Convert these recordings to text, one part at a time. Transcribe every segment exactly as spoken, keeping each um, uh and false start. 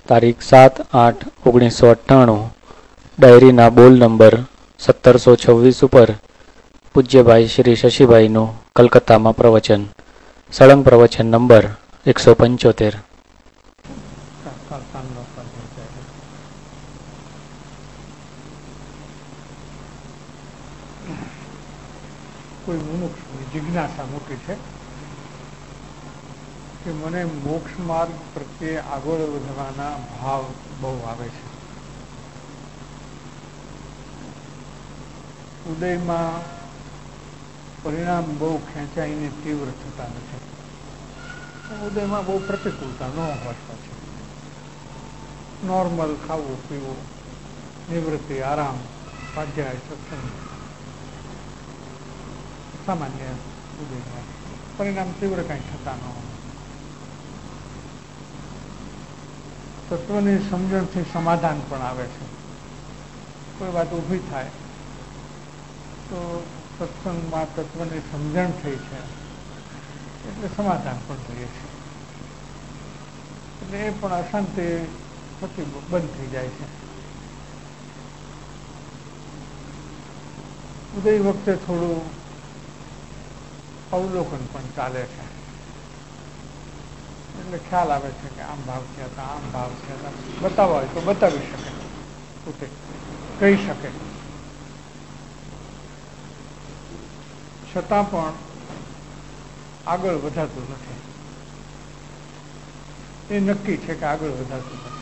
તારીખ સાત આઠ ઓગણીસો અઠ્ઠાણું ડાયરીના બોલ નંબર સત્તરસો છવ્વીસ ઉપર પૂજ્યભાઈ શ્રી શશીભાઈનું કલકત્તામાં પ્રવચન, સળંગ પ્રવચન નંબર એકસો પંચોતેર. કોઈ મુમુક્ષ જિજ્ઞાસા મૂકી છે કે મને મોક્ષ માર્ગ પ્રત્યે આગળ વધવાના ભાવ બહુ આવે છે. ઉદયમાં પરિણામ બહુ ખેંચાઈને તીવ્ર થતા નથી. ઉદયમાં બહુ પ્રતિકૂળતા ન હોતા છે. નોર્મલ ખાવું પીવું, નિવૃત્તિ, આરામ, સ્વાધ્યાય, સત્સંગ, સામાન્ય ઉદયમાં પરિણામ તીવ્ર કંઈ થતા ન હોય. તત્વની સમજણથી સમાધાન પણ આવે છે. કોઈ વાત ઊભી થાય તો સત્સંગમાં તત્વની સમજણ થઈ છે એટલે સમાધાન પણ થઈએ છે, એટલે એ પણ અશાંતિ થતી બંધ થઈ જાય છે. ઉદય વખતે થોડું અવલોકન પણ ચાલે છે, એટલે ખ્યાલ આવે છે કે આમ ભાવ છે, આમ ભાવ છે, બતાવવા હોય તો બતાવી શકે, પોતે કહી શકે. છતાં પણ આગળ વધાતું નથી. એ નક્કી છે કે આગળ વધાતું નથી.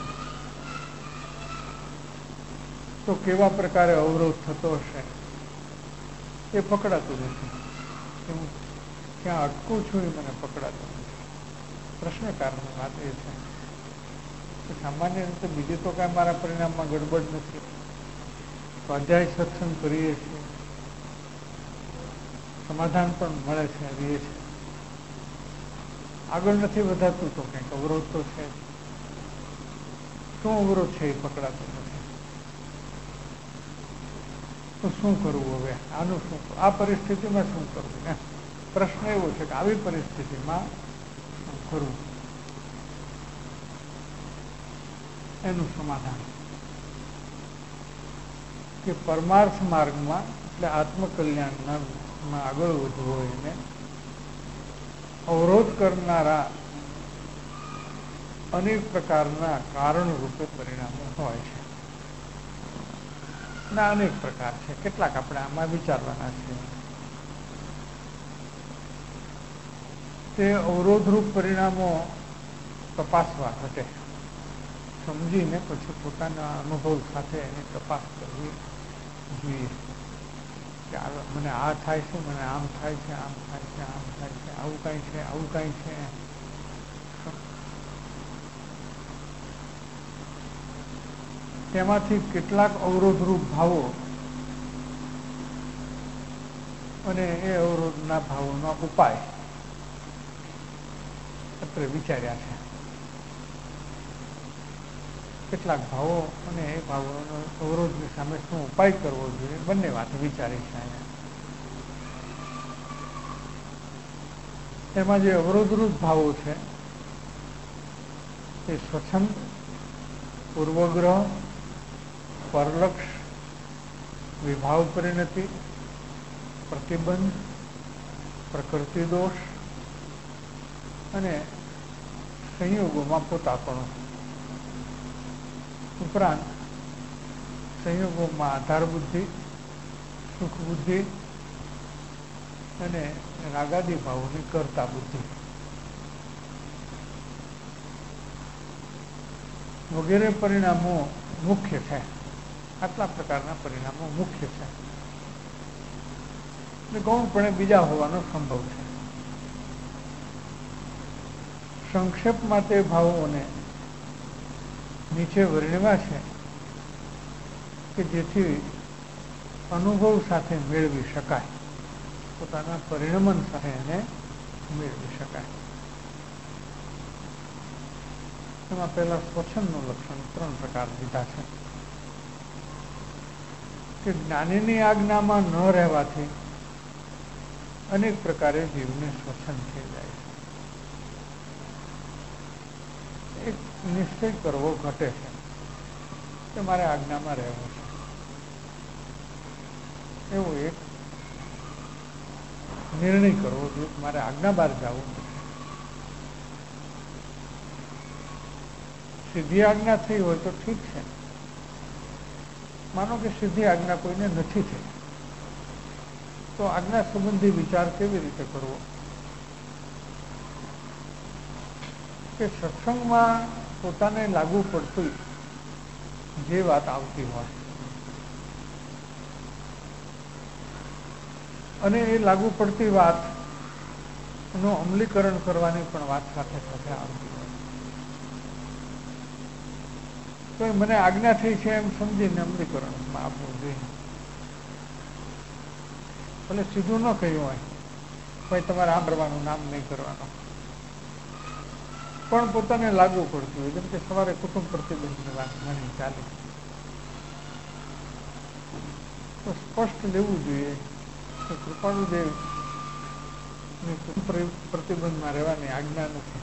તો કેવા પ્રકારે અવરોધ થતો હશે એ પકડાતું નથી. હું ક્યાં અટકું છું એ મને પકડાતું નથી. પ્રશ્નકારની વાત એ છે કે સામાન્ય રીતે બીજું તો કાંઈ મારા પરિણામમાં ગડબડ નથી. સ્વાધ્યાય સત્સંગ કરીએ છીએ, સમાધાન પણ મળે છે, રહીએ છીએ. આગળ નથી વધાતું તો કંઈક અવરોધ તો છે. શું અવરોધ છે એ પકડાતું નથી. તો શું કરવું હવે? આનું શું, આ પરિસ્થિતિમાં શું કરવું? ને પ્રશ્ન એવો છે કે આવી પરિસ્થિતિમાં શું કરવું, એનું સમાધાન કે પરમાર્થ માર્ગમાં એટલે આત્મકલ્યાણના માં આગળ વધવું હોય એને અવરોધ કરનારા અનેક પ્રકારના કારણ રૂપે પરિણામો હોય છે. ના અનેક પ્રકાર છે, કેટલાક આપણે આમાં વિચારવાના છીએ. તે અવરોધરૂપ પરિણામો તપાસવા ઘટે, સમજીને પછી પોતાના અનુભવ સાથે એની તપાસ કરવી જોઈએ કે મને આ થાય છે, મને આમ થાય છે, આમ થાય છે, આમ થાય છે, આવું કાંઈ છે, આવું કાંઈ છે. તેમાંથી કેટલાક અવરોધરૂપ ભાવો અને એ અવરોધના ભાવોનો ઉપાય અત્રે વિચાર્યા છે. કેટલાક ભાવો અને એ ભાવોનો અવરોધની સામે શું ઉપાય કરવો જોઈએ, બંને વાત વિચારી છે. એમાં જે અવરોધરૂપ ભાવો છે એ સ્વચ્છંદ, પૂર્વગ્રહ, પરલક્ષ, વિભાવ પરિણતિ, પ્રતિબંધ, પ્રકૃતિ દોષ અને સંયોગોમાં પોતાપણું. ઉપરાંત સંયોગોમાં આધાર બુદ્ધિ, સુખ બુદ્ધિ અને રાગાદી ભાવોની કરતા બુદ્ધિ વગેરે પરિણામો મુખ્ય છે. આટલા પ્રકારના પરિણામો મુખ્ય છે. એટલે ગૌણપણે બીજા હોવાનો સંભવ છે. સંક્ષેપમાં તે ભાવોને નીચે વર્ણવ્યા છે કે જેથી અનુભવ સાથે મેળવી શકાય, પોતાના પરિણમન સાથે એને મેળવી શકાય. એમાં પહેલા સ્વચ્છંદનું લક્ષણ ત્રણ પ્રકાર દીધા છે કે જ્ઞાનીની આજ્ઞામાં ન રહેવાથી અનેક પ્રકારે જીવને સ્વચ્છંદ થઈ જાય છે. એક નિશ્ચય કરવો ઘટે છે કે મારે આજ્ઞામાં રહેવું છે, એવો એક નિર્ણય કરવો જોઈએ કે મારે આજ્ઞા બહાર જવું નથી. સીધી આજ્ઞા થઈ હોય તો ઠીક છે. માનો કે સીધી આજ્ઞા કોઈને નથી થઈ, તો આજ્ઞા સંબંધી વિચાર કેવી રીતે કરવો કે સત્સંગમાં પોતાને લાગુ પડતી જે વાત આવતી હોય અને એ લાગુ પડતી વાત નું અમલીકરણ કરવાની પણ વાત સાથે સાથે આવતી હોય, તો મને આજ્ઞા થઈ છે એમ સમજીને અમલીકરણમાં આપવું જોઈએ. ભલે સીધું ન કહ્યું હોય, ભાઈ તમારે આમ કરવાનું, નામ નહીં કરવાનું, પણ પોતાને લાગુ પડતું હોય. જેમ કે સવારે કુટુંબ પ્રતિબંધની વાત મને ચાલે તો સ્પષ્ટ લેવું જોઈએ કે કૃપાળુદેવ પ્રતિબંધમાં રહેવાની આજ્ઞા નથી.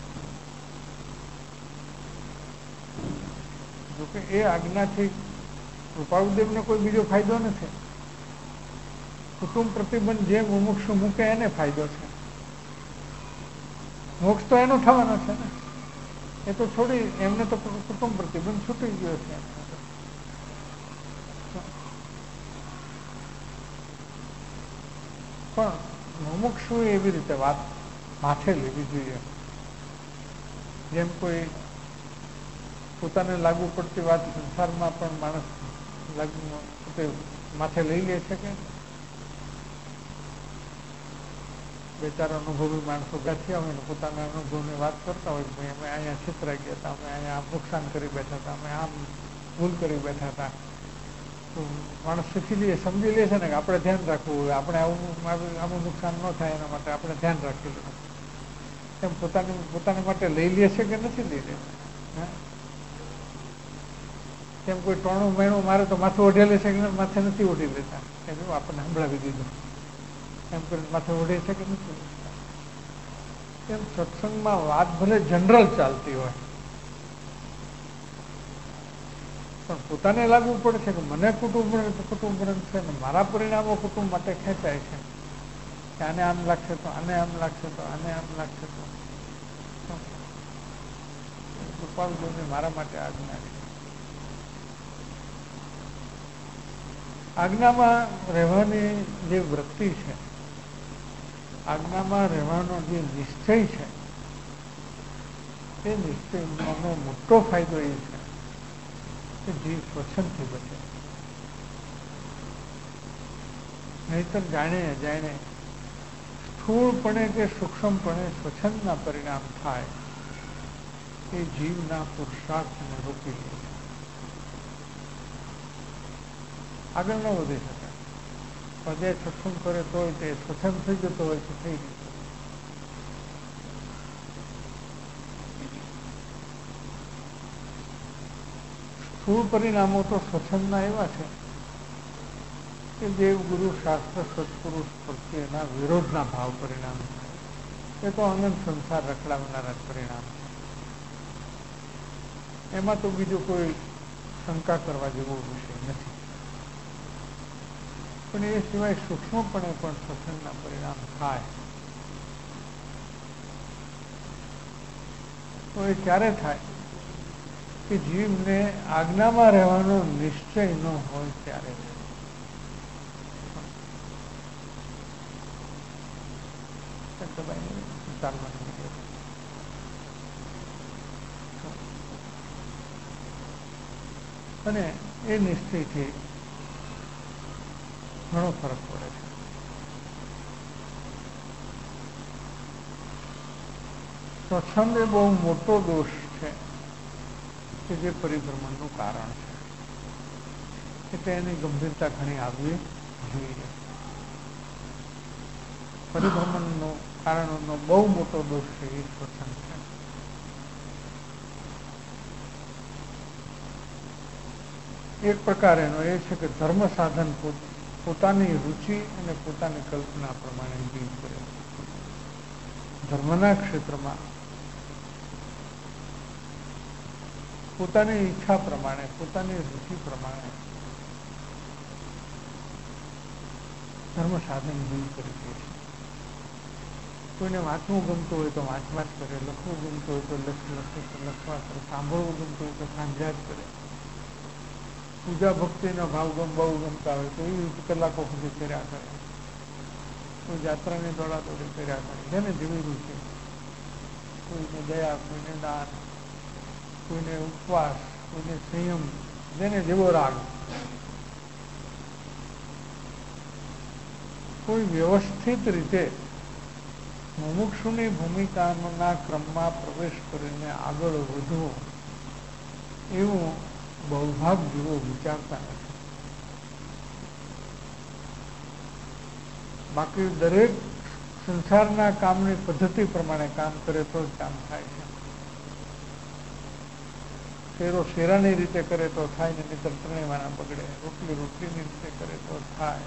જોકે એ આજ્ઞાથી કૃપાળુદેવને કોઈ બીજો ફાયદો નથી. કુટુંબ પ્રતિબંધ જે મુમુક્ષુ મૂકે એને ફાયદો છે. મોક્ષ તો એનો થવાનો છે ને, એ તો છોડી, એમને તો કુટુંબ પ્રતિબંધ છૂટી ગયો છે. પણ મુમુક્ષુ એવી રીતે વાત માથે લેવી જોઈએ, જેમ કોઈ પોતાને લાગુ પડતી વાત સંસારમાં પણ માણસ લાગુ માથે લઈ લે છે કે બે ચાર અનુભવી માણસો ગયા થયા હોય ને પોતાના અનુભવની વાત કરતા હોય, ભાઈ અમે અહીંયા છિતરાઈ ગયા હતા, અમે અહીંયા આમ નુકસાન કરી બેઠા હતા, અમે આમ ભૂલ કરી બેઠા હતા. તો માણસ શીખી લે, સમજી લે છે ને કે આપણે ધ્યાન રાખવું હોય, આપણે આવું આવું નુકસાન ન થાય એના માટે આપણે ધ્યાન રાખી લેવું. એમ પોતાની પોતાના માટે લઈ લે છે કે નથી લઈ લેતા? તેમ કોઈ ટોણું મહિનું મારે તો માથું ઓઢે લે છે કે માથે નથી ઓઢી લેતા, એમ આપણને સંભળાવી દીધું એમ કરીને માથે ઓઢે છે કે નથી? એમ સત્સંગમાં વાત ભલે જનરલ ચાલતી હોય, પણ પોતાને લાગુ પડે છે કે મને કુટુંબ કુટુંબ છે ને મારા પરિણામો કુટુંબ માટે ખેંચાય છે કે આને આમ લાગશે તો આને આમ લાગશે તો આને આમ લાગશે તો કૃપાળુદેવની મારા માટે આજ્ઞા છે. આજ્ઞામાં રહેવાની જે વૃત્તિ છે, આજ્ઞામાં રહેવાનો જે નિશ્ચય છે, એ નિશ્ચયનો મોટો ફાયદો એ છે કે જીવ સ્વચ્છંદથી બચે. નહીતર જાણે અજાણે સ્થૂળપણે કે સૂક્ષ્મપણે સ્વચ્છંદના પરિણામ થાય એ જીવના પુરુષાર્થને રોકી લે છે, આગળ ન વધી શકે. પદે સત્સંગ કરે તો તે સ્વચ્છંદ થઈ જતો હોય તો થઈ ગયું. સ્થૂળ પરિણામો તો સ્વચ્છંદના એવા છે કે દેવ ગુરુ શાસ્ત્ર સત્પુરુષ પ્રત્યેના વિરોધના ભાવ પરિણામ છે. એ તો અનંત સંસાર રખડાવનારા પરિણામ છે. એમાં તો બીજો કોઈ શંકા કરવા જેવો વિષય નથી. પણ એ સિવાય સૂક્ષ્મપણે પણ સત્સંગના પરિણામ થાય તો એ ક્યારે થાય કે જીવને આજ્ઞામાં રહેવાનો નિશ્ચય ન હોય ત્યારે. અને એ નિશ્ચયથી ઘણો ફરક પડે છે. સ્વચ્છંદ એ બહુ મોટો દોષ છે કે જે પરિભ્રમણનું કારણ છે, એટલે એની ગંભીરતા ઘણી આવવી જોઈએ. પરિભ્રમણનો કારણોનો બહુ મોટો દોષ છે એ સ્વચ્છંદ છે. એક પ્રકાર એનો એ છે કે ધર્મ સાધન પોતાની રુચિ અને પોતાની કલ્પના પ્રમાણે જીવ કરે. ધર્મના ક્ષેત્રમાં પોતાની ઈચ્છા પ્રમાણે, પોતાની રુચિ પ્રમાણે ધર્મ સાધન દૂર કરી દે છે. કોઈને વાંચવું ગમતું હોય તો વાંચ વાંચ કરે, લખવું ગમતું હોય તો લખ લખે લખવા કરે, સાંભળવું ગમતું હોય તો સાંભળ્યા જ કરે. પૂજા ભક્તિના ભાવ ગમ બહુ ગમતા હોય તો એ કલાકો સુધી કર્યા કરે. કોઈ યાત્રાની દોડાદોડી કર્યા કરે, જેને જેવી રૂચિ. કોઈને દયા, કોઈને દાન, કોઈને ઉપવાસ, કોઈને સંયમ, જેને જેવો રાગ. કોઈ વ્યવસ્થિત રીતે મુમુક્ષુની ભૂમિકાના ક્રમમાં પ્રવેશ કરીને આગળ વધવો એવું બહુભાગ જીવો વિચારતા નથી. બાકી દરેક સંસારના કામની પદ્ધતિ પ્રમાણે કામ કરે તો જ કામ થાય છે. શેરો શેરાની રીતે કરે તો થાય ને, નહીતર ત્રણેય વાના બગડે. રોટલી રોટલીની રીતે કરે તો થાય.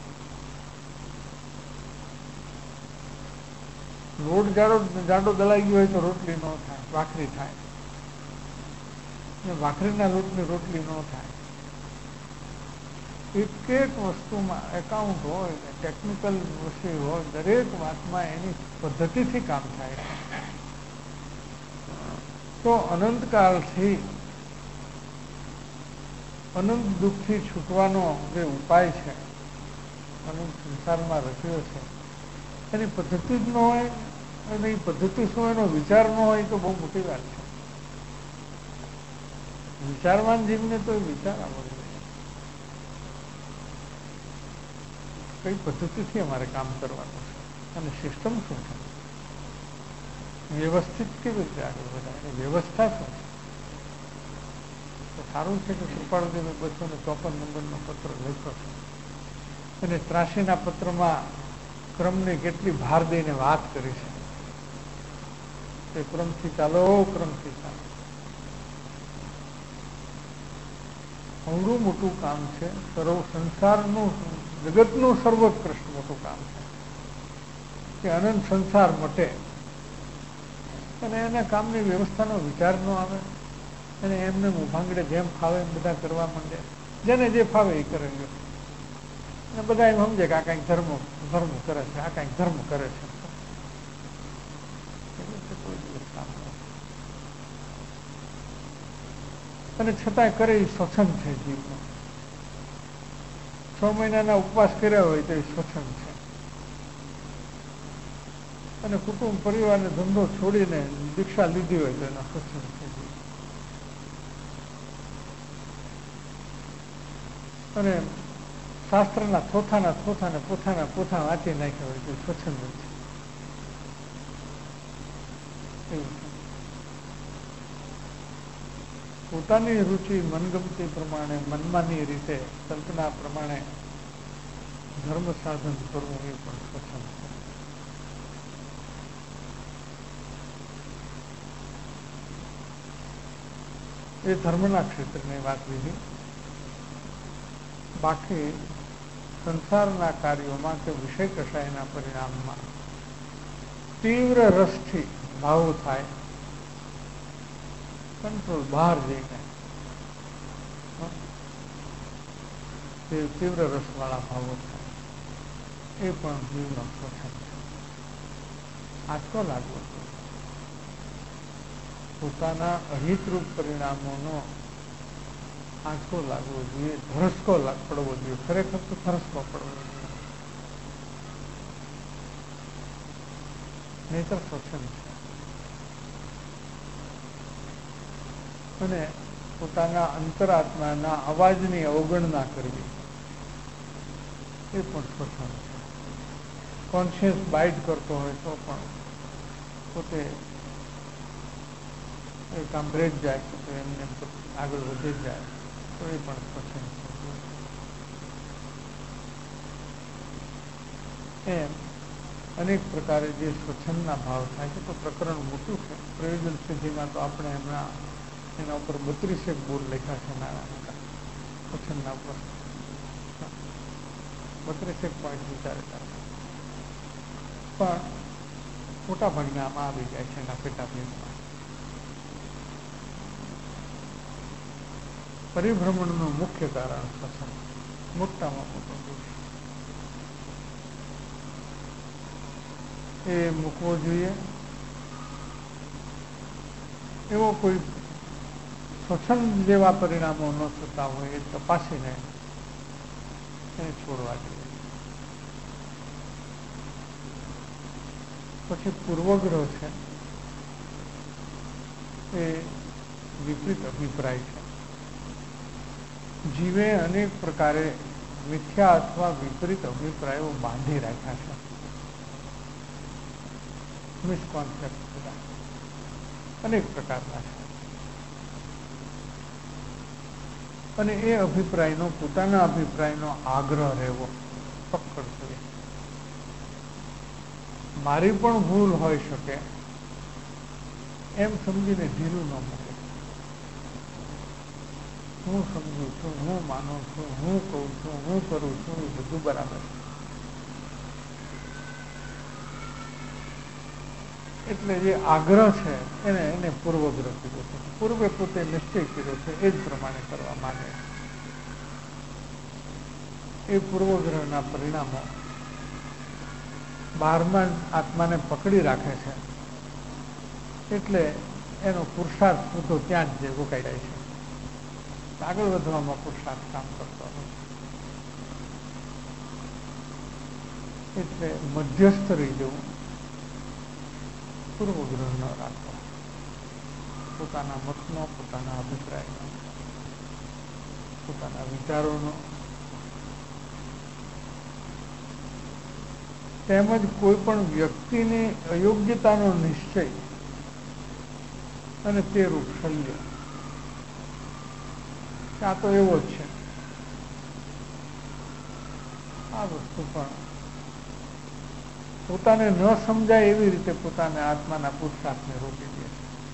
લોટ જાડો જાડો દલાઈ ગયો હોય તો રોટલી ન થાય, ભાખરી થાય. ભાખરીના લોટની રોટલી ન થાય. એક એક વસ્તુમાં એકાઉન્ટ હોય, ટેકનિકલ વિષય હોય, દરેક વાતમાં એની પદ્ધતિથી કામ થાય. તો અનંતકાળથી અનંત દુઃખથી છૂટવાનો જે ઉપાય છે, અનંત સંસારમાં રચ્યો છે, એની પદ્ધતિ જ ન હોય અને એ પદ્ધતિ શું એનો વિચાર ન હોય તો બહુ મોટી વાત છે. વિચારવાન જીવને તો વિચાર આવડે. કઈ પદ્ધતિથી અમારે કામ કરવાનું છે અને સિસ્ટમ શું છે, વ્યવસ્થિત કેવી રીતે આગળ વધાય, એની વ્યવસ્થા શું છે. તો સારું છે કે કૃપાળુદેવે બસો ને ચોપન નંબરનો પત્ર લખ્યો છે અને ત્રાસીના પત્રમાં ક્રમની કેટલી ભાર દઈને વાત કરી છે. તે ક્રમથી ચાલો, ક્રમથી ચાલો. અવડું મોટું કામ છે, સર્વ સંસારનું, જગતનું સર્વોત્કૃષ્ટ મોટું કામ છે કે અનંત સંસાર મટે અને એના કામની વ્યવસ્થાનો વિચાર ન આવે અને એમને ઉભાંગડે જેમ ફાવે એમ બધા કરવા માંડે. જેને જે ફાવે એ કરે છે અને બધા એમ સમજે કે આ કાંઈક ધર્મ ધર્મ કરે છે, આ કાંઈક ધર્મ કરે છે. કોઈ દિવસ કામ નથી. અને છતાંય કરે એ સ્વચ્છંદ છે જીવનો. છ મહિનાના ઉપવાસ કર્યા હોય તો એ સ્વચ્છંદ છે. અને કુટુંબ પરિવારને ધંધો છોડીને દીક્ષા લીધી હોય તો એનો સ્વચ્છંદ છે. અને શાસ્ત્રના થોથાના થોથાને પોથાના પોથા વાંચી નાખ્યા હોય તો સ્વચ્છંદ છે. એવું છે. પોતાની રુચિ મનગમતી પ્રમાણે, મનમાની રીતે, કલ્પના પ્રમાણે ધર્મ સાધન કરવું એ પણ સ્વચ્છંદ છે. એ ધર્મના ક્ષેત્રની વાત લીધી. બાકી સંસારના કાર્યોમાં કે વિષય કશાયના પરિણામમાં તીવ્ર રસથી ભાવ થાય, કંટ્રોલ બહાર જઈને તે તીવ્ર રસવાળા ભાવો થાય, એ પણ જીવનો સ્વચ્છંદ છે. આંચકો લાગવો જોઈએ. પોતાના અહિતરૂપ પરિણામોનો આંચકો લાગવો જોઈએ, ધરસકો પડવો જોઈએ. ખરેખર તો ધરસકો પડવો જોઈએ, નહીતર સ્વચ્છંદ છે. અને પોતાના અંતરાત્માના અવાજની અવગણના કરવી એ પણ સ્વચ્છંદ છે. કોન્શિયસ બાઇટ કરતો હોય તો પણ પોતે એ કામ બ્રેક જાય તો એમને આગળ વધી જાય તો એ પણ સ્વચ્છંદ છે. એમ અનેક પ્રકારે જે સ્વચ્છંદના ભાવ થાય છે. તો પ્રકરણ મોટું છે. પ્રયોજન સિદ્ધિમાં તો આપણે હમણાં એના ઉપર બત્રીસેક બોર્ડ લખ્યા છે નાના મોટા સ્વચ્છંદના ઉપર. બત્રીસેક પોઈન્ટ વિચારેલા છે, પણ મોટા ભાગના આમાં આવી જાય છે એના પેટા ભેદમાં. પરિભ્રમણનું મુખ્ય કારણ સત્સંગ, મોટામાં મોટો દોષ એ મૂકવો જોઈએ. એવો કોઈ સત્સંગ જેવા પરિણામો ન થતા હોય એ તપાસીને એને છોડવા જોઈએ. પછી પૂર્વગ્રહ છે એ વિપરીત અભિપ્રાય છે. જીવે અનેક પ્રકારે મિથ્યા અથવા વિપરીત અભિપ્રાયો બાંધી રાખ્યા છે, મિસકોન્સેપ્ટ બધા અનેક પ્રકારના છે. અને એ અભિપ્રાયનો, પોતાના અભિપ્રાયનો આગ્રહ રહેવો, પકડ કરવી. મારી પણ ભૂલ હોઈ શકે એમ સમજીને ઢીલું ન મૂકે. હું સમજુ છું, હું માનું છું, હું કહું છું, હું કરું છું, એ બધું બરાબર છે. એટલે જે આગ્રહ છે એને એને પૂર્વગ્રહ કીધો છે. પૂર્વે પોતે નિશ્ચય કર્યો છે એ જ પ્રમાણે કરવા માંગે. એ પૂર્વગ્રહના પરિણામો બહારમાં આત્માને પકડી રાખે છે. એટલે એનો પુરુષાર્થ પૂરતો ત્યાં જ રોકાઈ જાય છે. આગળ વધવામાં પુરુષાર્થ કામ કરતો નથી. એટલે મધ્યસ્થ રહી જવું, પૂર્વગ્રહ ન રાખવો, પોતાના મતનો, પોતાના અભિપ્રાયનો, પોતાના વિચારોનો, તેમજ કોઈ પણ વ્યક્તિની અયોગ્યતાનો નિશ્ચય અને તે રૂપ શલ્ય, આ તો એવો જ છે, આ વસ્તુ પણ પોતાને ન સમજાય એવી રીતે પોતાને આત્માના પુરુષાર્થને રોકી દે છે.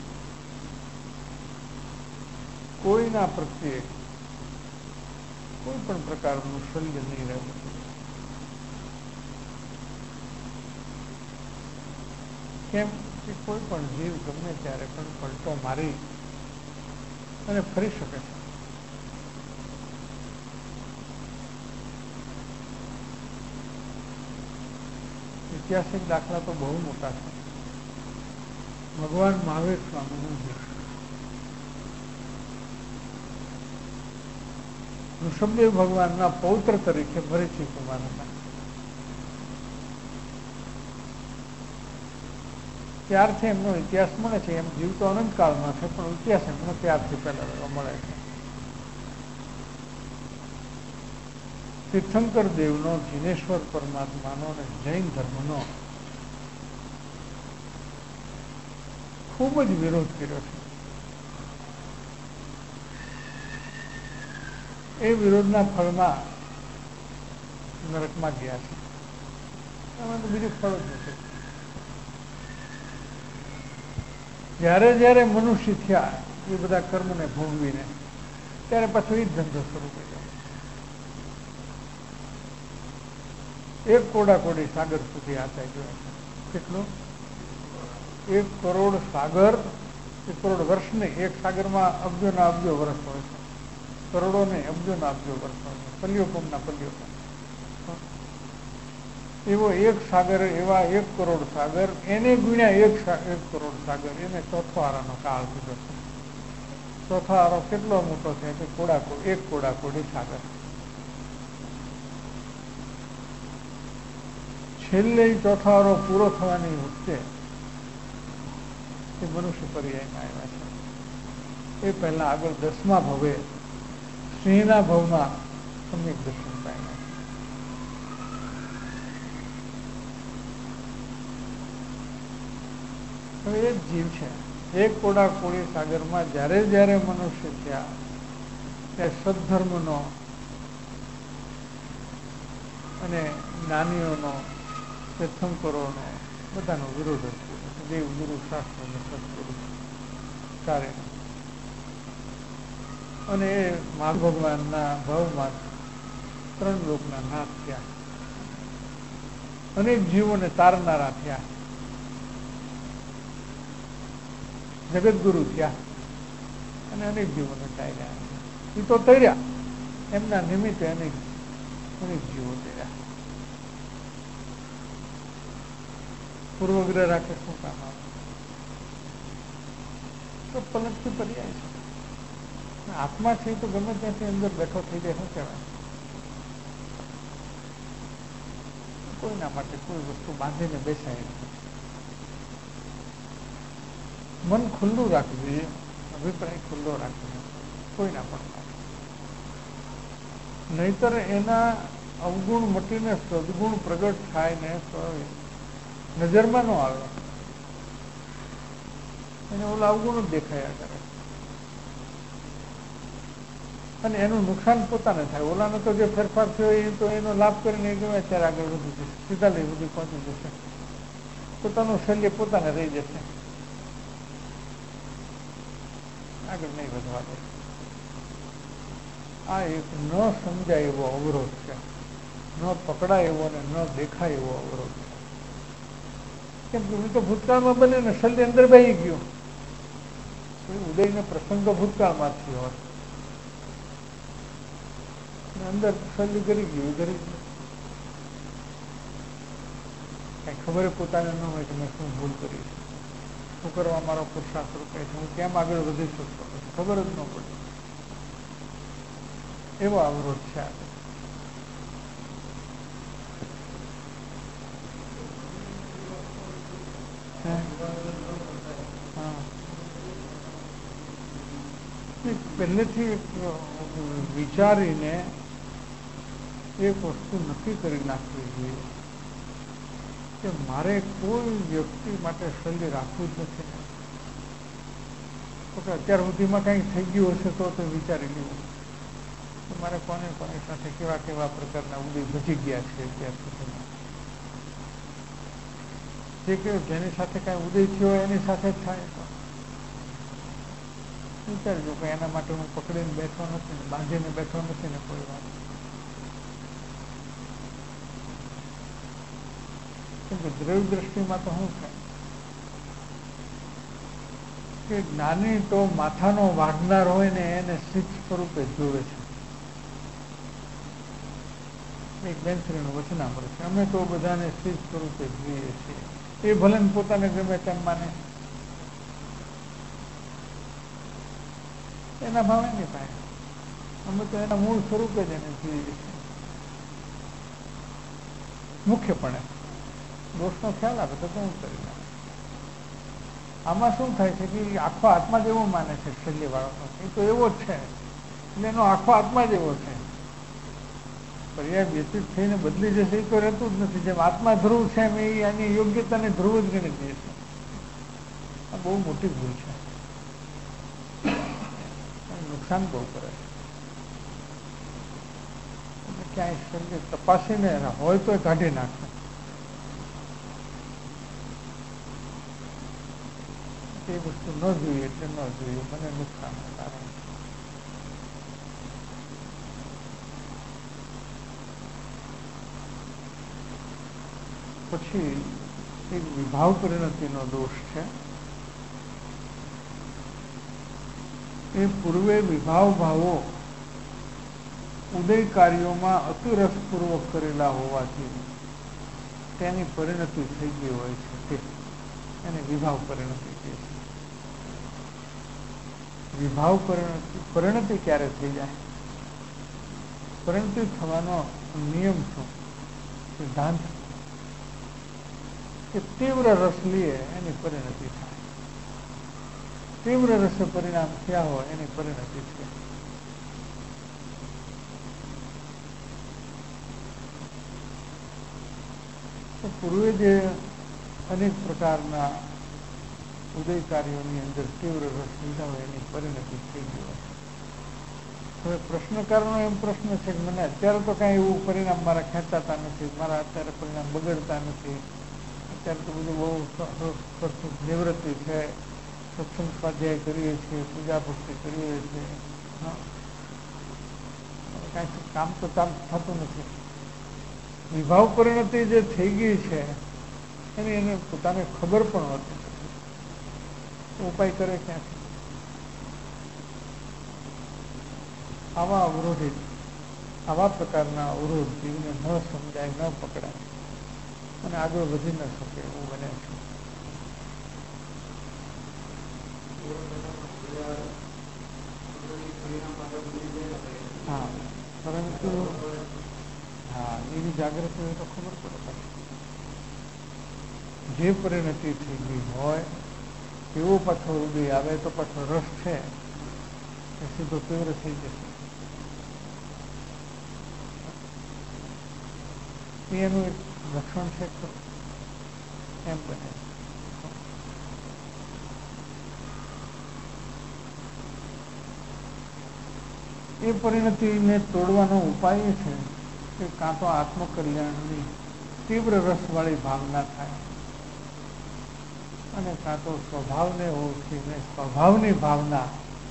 કોઈના પ્રત્યે કોઈ પણ પ્રકારનું શલ્ય નહીં રહેવું. કેમ કે કોઈ પણ જીવ ગમે ત્યારે પણ પલટો મારી અને ફરી શકે છે. ઐતિહાસિક દાખલા તો બહુ મોટા છે. ભગવાન મહાવીર સ્વામીનું જીવન, ઋષભદેવ ભગવાનના પૌત્ર તરીકે ભરીચી કુમાર હતા. ત્યારથી એમનો ઇતિહાસ મળે છે. એમ જીવ તો અનંતકાળમાં છે, પણ ઇતિહાસ એમનો ત્યારથી પહેલા મળે છે. તીર્થંકર દેવનો, જીનેશ્વર પરમાત્માનો અને જૈન ધર્મનો ખૂબ જ વિરોધ કર્યો છે. એ વિરોધના ફળમાં નરકમાં ગયા છે. એમાં તો બીજું ફળ જ નથી. જ્યારે જ્યારે મનુષ્ય થયા એ બધા કર્મને ભોગવીને, ત્યારે પાછો એ જ ધંધો શરૂ કર્યો. એક કોડા કોડી સાગર સુધી આચાઈ ગયો છે. કેટલું? એક કરોડ સાગર, એક કરોડ વર્ષ નહીં, એક સાગરમાં અબજોના અબજો વર્ષ હોય છે. કરોડો નહીં, અબજોના અબજો વર્ષ હોય છે. પલ્યોપમના પલ્યોપમ. એવો એક સાગર, એવા એક કરોડ સાગર, એને ગુણ્યા એક એક કરોડ સાગર, એને ચોથો આરાનો કાળ કીધો છે. ચોથો આરો કેટલો મોટો છે કે કોડા એક કોડા કોડી સાગર. છેલ્લે ચોથો આરો પૂરો થવાની વખતે એ મનુષ્ય પર્યાયમાં આવ્યા છે. એ પહેલા આગળ દસમા ભવે સિંહના ભવમાં સમ્યક દર્શન પામ્યા. હવે એક જીવ છે, એક કોડા કોડી સાગરમાં જ્યારે જ્યારે મનુષ્ય થયા ત્યારે સદ્ધર્મનો અને જ્ઞાનીઓનો, તીર્થંકરોનો બધાનો વિરોધ હતો. દેવ ગુરુ શાસ્ત્ર ને સદગુરુ કાર્ય, અને એ મા ભગવાનના ભાવમાં ત્રણ લોકના નાથ થયા, અનેક જીવોને તારનારા થયા, જગતગુરુ થયા અને અનેક જીવોને તાર્યા. એ તો તર્યા, એમના નિમિત્તે અનેક અનેક જીવો તર્યા. પૂર્વગ્રહ રાખે શું કામ આવે? તો પલટથી પર્યાય છે. આત્મા છે તો ગમે ત્યાંથી અંદર બેઠો થઈ જાય. શું કહેવાય? કોઈના માટે કોઈ વસ્તુ બાંધીને બેસાય નહીં. મન ખુલ્લું રાખવું જોઈએ, અભિપ્રાય ખુલ્લો રાખવો કોઈના પણ માટે. નહીતર એના અવગુણ મટીને સદગુણ પ્રગટ થાય ને તો નજરમાં ન આવે, એને ઓલા અવગુણ જ દેખાયા કરે અને એનું નુકસાન પોતાને થાય. ઓલાનો તો જે ફેરફાર થયો એ તો એનો લાભ કરીને ગમે ત્યારે આગળ વધી જશે, સીધા લઈ સુધી પહોંચી જશે, પોતાનું શલ્ય પોતાને રહી જશે, આગળ નહીં વધવા દે. આ એક ન સમજાય એવો અવરોધ છે, ન પકડાય એવો અને ન દેખાય એવો અવરોધ છે. કેમ કે તો ભૂતકાળમાં બને ને શલ્ય અંદર બેસી ગયું, ઉદયનો પ્રસંગ ભૂતકાળમાં થયો હોય, અંદર શલ્ય કરી ગયું, કરી ગયું, કઈ ખબર પોતાને ન હોય કે મેં શું ભૂલ કરી છે, શું કરવા મારો પુરુષાર્થ રૂપે છે, હું કેમ આગળ વધી શકતો, ખબર જ ન પડે. એવો અવરોધ છે. પહેલેથી વિચારીને એક વસ્તુ નક્કી કરી નાખવી જોઈએ કે મારે કોઈ વ્યક્તિ માટે શલ્ય રાખવું જ નથી. તો કે અત્યાર સુધીમાં કંઈક થઈ ગયું હશે તો તે વિચારી લેવું કે મારે કોને કોની સાથે કેવા કેવા પ્રકારના ઉદય બચી ગયા છે અત્યાર સુધીમાં. જે કે જેની સાથે કાંઈ ઉદય થયો એની સાથે જ થાય તો વિચારજો કે એના માટે હું પકડીને બેઠો નથી ને બાંધીને બેઠો નથી ને કોઈ વાત. કેમ કે દ્રવ્ય દ્રષ્ટિમાં તો શું થાય કે જ્ઞાની તો માથાનો વાગનાર હોય ને એને શીખ સ્વરૂપે જોવે છે. એક બેનશ્રીનું વચનામૃત છે, અમે તો બધાને શીખ સ્વરૂપે જોઈએ છીએ. એ ભલે પોતાને ગમે તેમ માને, એના ભાવે નહીં થાય. અમે તો એના મૂળ સ્વરૂપે જ એને જોઈએ છીએ. મુખ્યપણે દોષનો ખ્યાલ આવે તો શું કરી નાખે. આમાં શું થાય છે કે આખો આત્મા જ એવો માને છે શલ્ય વાળો, એ તો એવો જ છે એટલે એનો આખો આત્મા જ એવો છે. પર્યાય વ્યતીત થઈને બદલી જશે એ તો રહેતું જ નથી. જેમ આત્મા ધ્રુવ છે એમ એ એની યોગ્યતાને ધ્રુવ જ ગણી દે છે. આ બહુ મોટી ભૂલ છે, નુકસાન બહુ કરે છે. ક્યાંય શલ્ય તપાસીને હોય તો કાઢી નાખે. એ વસ્તુ ન જોઈએ એટલે ન જોઈએ, મને નુકસાન કારણ. પછી એક વિભાવ પરિણતિનો દોષ છે. એ પૂર્વે વિભાવ ભાવો ઉદય કાર્યોમાં અતિરસપૂર્વક કરેલા હોવાથી તેની પરિણતિ થઈ ગઈ હોય છે, તે એને વિભાવ પરિણતિ કહે છે. વિભાવ પરિણતિ પરિણતિ ક્યારે થઈ જાય? પરિણતિ થવાનો નિયમ શું, સિદ્ધાંત કે તીવ્ર રસ લઈએ એની પરિણતિ થાય. તીવ્ર રસે પરિણામ થયા હોય એની પરિણતિ છે. પૂર્વે જે અનેક પ્રકારના ઉદય કાર્યોની અંદર તીવ્ર રસ લીધા હોય એની પરિણતિ થઈ ગઈ હોય. હવે પ્રશ્નકારનો એમ પ્રશ્ન છે કે મને અત્યારે તો કાંઈ એવું પરિણામ મારા ખેંચાતા નથી, મારા અત્યારે પરિણામ બગડતા નથી, અત્યારે તો બધું બહુ નિવૃત્તિ છે, સત્સંગ સ્વાધ્યાય કરીએ છીએ, પૂજા ભક્તિ કરીએ છીએ, કાંઈ કામ તો ચાલુ થતું નથી. વિભાવ પરિણતિ જે થઈ ગઈ છે એની એને પોતાને ખબર પણ હોતી નથી. ઉપાય કરે ક્યાંથી? આવા અવરોધિત આવા પ્રકારના અવરોધ જીવને ન સમજાય, ન પકડાય અને આગળ વધી ન શકે એવું બને છે. હા, પરંતુ હા એવી જાગૃતિ હોય તો ખબર પડે પાછી. જે પરિણતિ થઈ ગઈ હોય એવો પાછો ઉદય આવે તો પાછો રસ છે એ સીધો તીવ્ર થઈ જશે. એનું એક લક્ષણ છે ખરું એમ બને. એ પરિણતિને તોડવાનો ઉપાય એ છે કે કાં તો આત્મકલ્યાણની તીવ્ર રસવાળી ભાવના થાય અને કાં તો સ્વભાવને ઓળખીને સ્વભાવની ભાવના,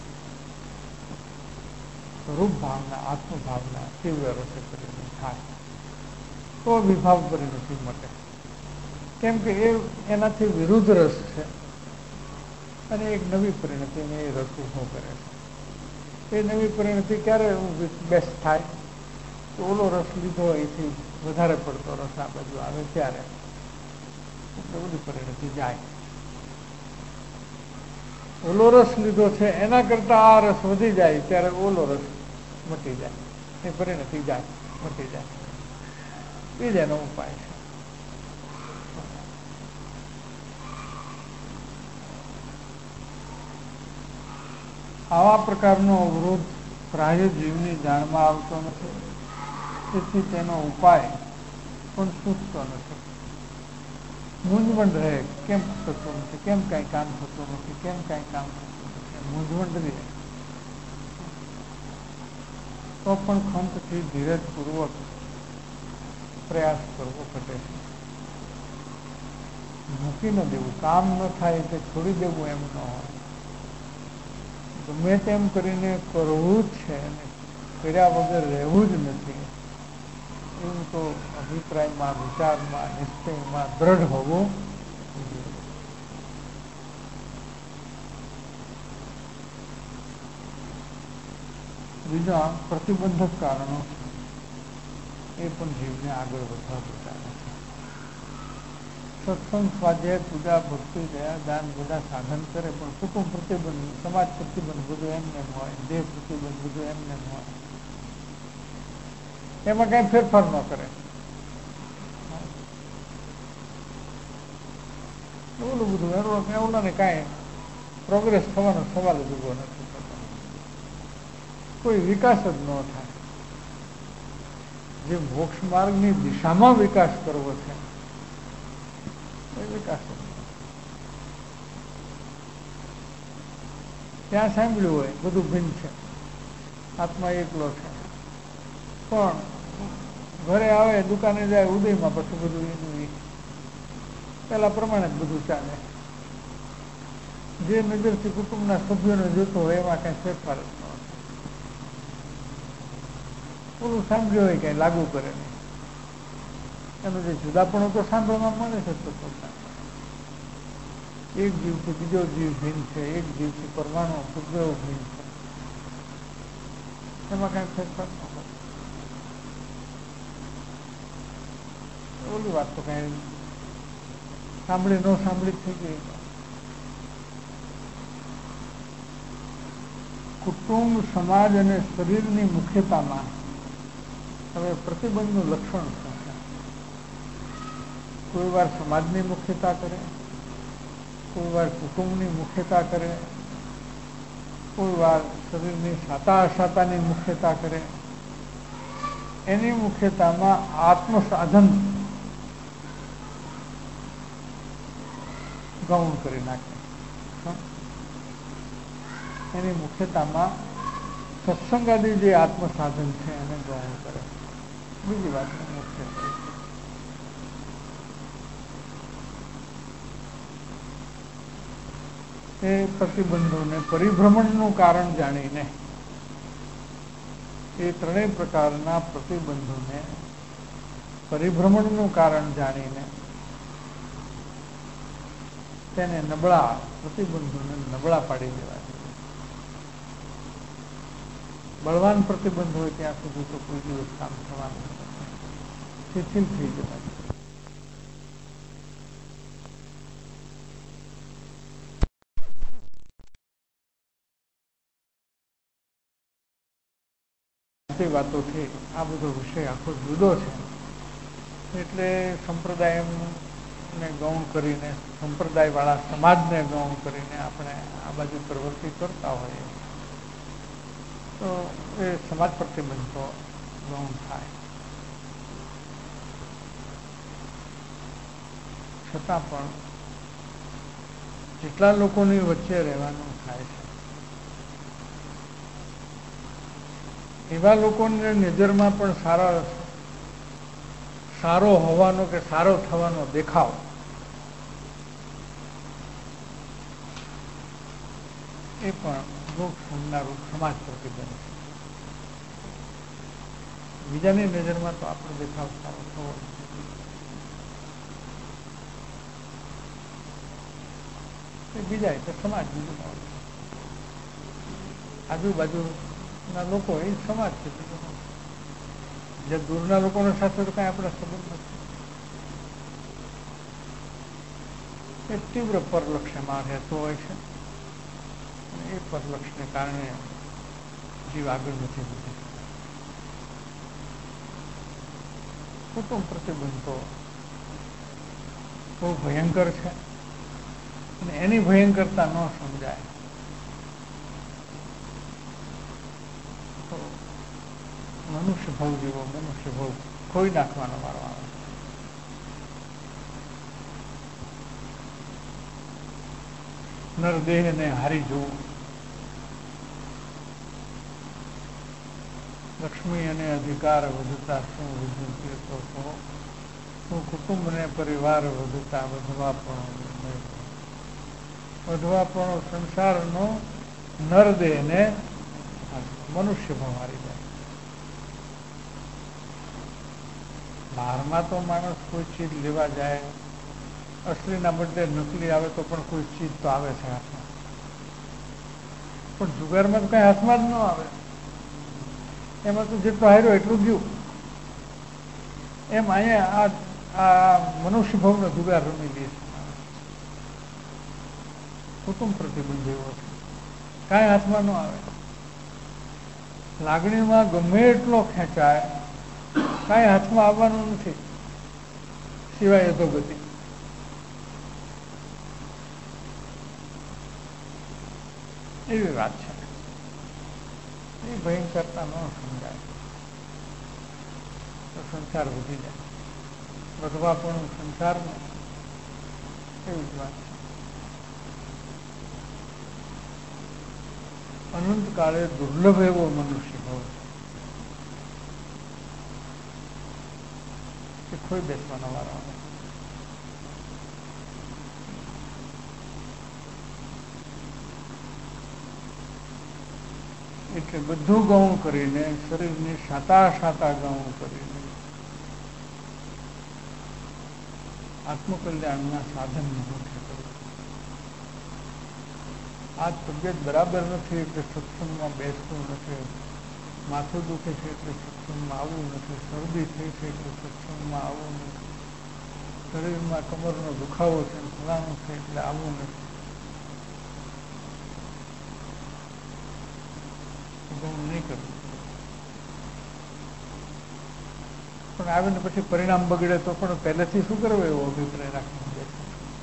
સ્વરૂપ ભાવના, આત્મભાવના તીવ્ર રસે કરીને થાય તો વિભાવ પરિણતિ મળે. કેમ કે એ એનાથી વિરુદ્ધ રસ છે અને એક નવી પરિણતિને એ રસ ઉભો કરે છે. એ નવી પરિણતિ ક્યારે બેસ્ટ થાય તો ઓલો રસ લીધો એથી વધારે પડતો રસ આ બાજુ આવે ત્યારે એટલે ઓલી પરિણતિ જાય. ઓલો રસ લીધો છે એના કરતા આ રસ વધી જાય ત્યારે ઓલો રસ મટી જાય, એ પરિણતિ જાય, મટી જાય. એ જ એનો ઉપાય છે. આવા પ્રકારનો અવરોધ પ્રાય જીવની જાણમાં આવતો નથી, તેથી તેનો ઉપાય પણ સૂચતો નથી. મૂંઝવણ રહે, કેમ થતું નથી, કેમ કાંઈ કામ થતું નથી, કેમ કાંઈ કામ થતું નથી, મૂંઝવણ રહે. તો પણ ખંતથી ધીરજપૂર્વક પ્રયાસ કરવો ઘટે છે. મૂકી ન દેવું, કામ ન થાય એટલે છોડી દેવું એમ ન હોય. ગમે તેમ કરીને કરવું જ છે અને કર્યા વગર રહેવું જ નથી એવું તો અભિપ્રાયમાં, વિચારમાં, નિશ્ચયમાં દ્રઢ હોવું જોઈએ. બીજા પ્રતિબંધક કારણો એ પણ જીવને આગળ વધવા દેતા નથી. સત્સંગ, સ્વાધ્યાય, પૂજા, ભક્તિ, દયા, દાન બધા સાધન કરે પણ કુટુંબ પ્રતિબંધ, સમાજ પ્રતિબંધ બધું એમને એમ હોય, દેહ પ્રતિબંધ બધું એમને એમ હોય, એમાં કઈ ફેરફાર ન કરે. ઓલું બધું એવડા ને કાંઈ પ્રોગ્રેસ થવાનો સવાલ જ ઉભો નથી થતો. કોઈ વિકાસ જ ન થાય. જે મોક્ષ માર્ગની દિશામાં વિકાસ કરવો છે એ વિકાસ ત્યાં સાંભળ્યું હોય બધું ભિન્ન છે, આત્મા એકલો છે, પણ ઘરે આવે, દુકાને જાય, ઉદયમાં પછી બધું એનું પેલા પ્રમાણે જ બધું ચાલે. જે નજરથી કુટુંબના સભ્યોને જોતો હોય એમાં કઈ ફેરફાર જ ન હોય. પૂરું સાંભળ્યું હોય કઈ લાગુ કરે નહીં. એનું જે જુદાપણું તો સાંભળવા મળે છે તો એક જીવથી બીજો જીવ ભિન્ન છે, એક જીવથી પરમાણુ ઉપદ્રવ ભિન્ન છે, એમાં કઈ ફેરફાર ન હોય. ઓલી વાત તો કઈ સાંભળી ન સાંભળી થઈ ગઈ. કુટુંબ, સમાજ અને શરીરની મુખ્યતામાં હવે પ્રતિબંધનું લક્ષણ શું છે? કોઈ વાર સમાજની મુખ્યતા કરે, કોઈ વાર કુટુંબની મુખ્યતા કરે, કોઈ વાર શરીરની સાતા અસાતાની મુખ્યતા કરે. એની મુખ્યતામાં આત્મસાધન ગૌણ કરી નાખે. એની મુખ્યતામાં સત્સંગાદી જે આત્મસાધન છે એને ગૌણ કરે, બીજી વાત મુખ્ય કરે. એ પ્રતિબંધોને પરિભ્રમણનું કારણ જાણીને, એ ત્રણેય પ્રકારના પ્રતિબંધોને પરિભ્રમણનું કારણ જાણીને તેને નબળા પ્રતિબંધોને નબળા પાડી દેવા. બળવાન પ્રતિબંધ હોય ત્યાં સુધી તો કોઈ દિવસ કામ થવાનું નથી, શિથિલ થઈ જવાનું. વાતોથી આ બધો વિષય આખો જુદો છે. એટલે સંપ્રદાયને ગૌણ કરીને, સંપ્રદાય વાળા સમાજને ગૌણ કરીને આપણે આ બાજુ પ્રવૃત્તિ કરતા હોઈએ તો એ સમાજ પ્રતિબંધો ગૌણ થાય. છતાં પણ જેટલા લોકોની વચ્ચે રહેવાનું થાય છે એવા લોકોની નજરમાં પણ સારા સારો હોવાનો કે સારો થવાનો દેખાવ એ પણ મોક્ષ સમજનારું સમાજ પ્રતિબંધ છે. બીજાની નજરમાં તો આપણો દેખાવ સારો થવો એ બીજા એટલે સમાજ બીજું આજુબાજુના લોકો એ સમાજ છે. જે દૂરના લોકોના સાથે તો કઈ આપણા સંબંધ નથી. એ તીવ્ર પરલક્ષ્યમાં રહેતો હોય છે. એ પરલક્ષને કારણે જીવ આગળ નથી વધી. કુટુંબ પ્રતિબંધો બહુ ભયંકર છે અને એની ભયંકરતા ન સમજાય તો મનુષ્ય ભાવ જેવો મનુષ્ય ભાવ ખોઈ નાખવાનો વારો આવે. નરદેહને હારી જવું, લક્ષ્મી અને અધિકાર વધતા શું વિદ્યુત તો શું કુટુંબને પરિવાર વધતા વધવા પણ વધવા પણ સંસારનો નરદેહને મનુષ્ય ભાવ હારી જાય. બહારમાં તો માણસ કોઈ ચીજ લેવા જાય, અસલીના બદલે નકલી આવે તો પણ કોઈ ચીજ તો આવે છે હાથમાં, પણ જુગારમાં તો કઈ હાથમાં જ ન આવે. એમાં તો જેટલું હાર્યો એટલું ગયું. એમ અહીંયા આ મનુષ્ય ભાવનો જુગાર રમી લે છે. કુટુંબ પ્રતિબંધ એવો છે, કાંઈ હાથમાં ન આવે. લાગણીમાં ગમે એટલો ખેંચાય, કાંઈ હાથમાં આવવાનું નથી સિવાય અધોગતિ. એવી વાત છે. એ ભયંકરતા ન સમજાય તો સંસાર વધી જાય. વધવા પણ સંસારને એવી જ વાત છે. અનંત કાળે દુર્લભ એવો મનુષ્ય ભાવ છે, કોઈ બેસવાનો વારો આવે. એટલે બધું ગૌણ કરીને, શરીરની સાતા સાતા ગૌણ કરીને આત્મકલ્યાણના સાધન મુખ્ય કરવું. આ તબિયત બરાબર નથી એટલે સત્સંગમાં બેસવું નથી, માથું દુખે છે એટલે સત્સંગમાં આવવું નથી, શરદી થઈ છે એટલે સત્સંગમાં આવવું નથી, શરીરમાં કમરનો દુખાવો છે ફલાણું છે એટલે આવવું નથી. ગૌણ નહીં કરવું. પણ આવીને પછી પરિણામ બગડે તો પણ પહેલેથી શું કરવું એવો અભિપ્રાય રાખીને બેસે.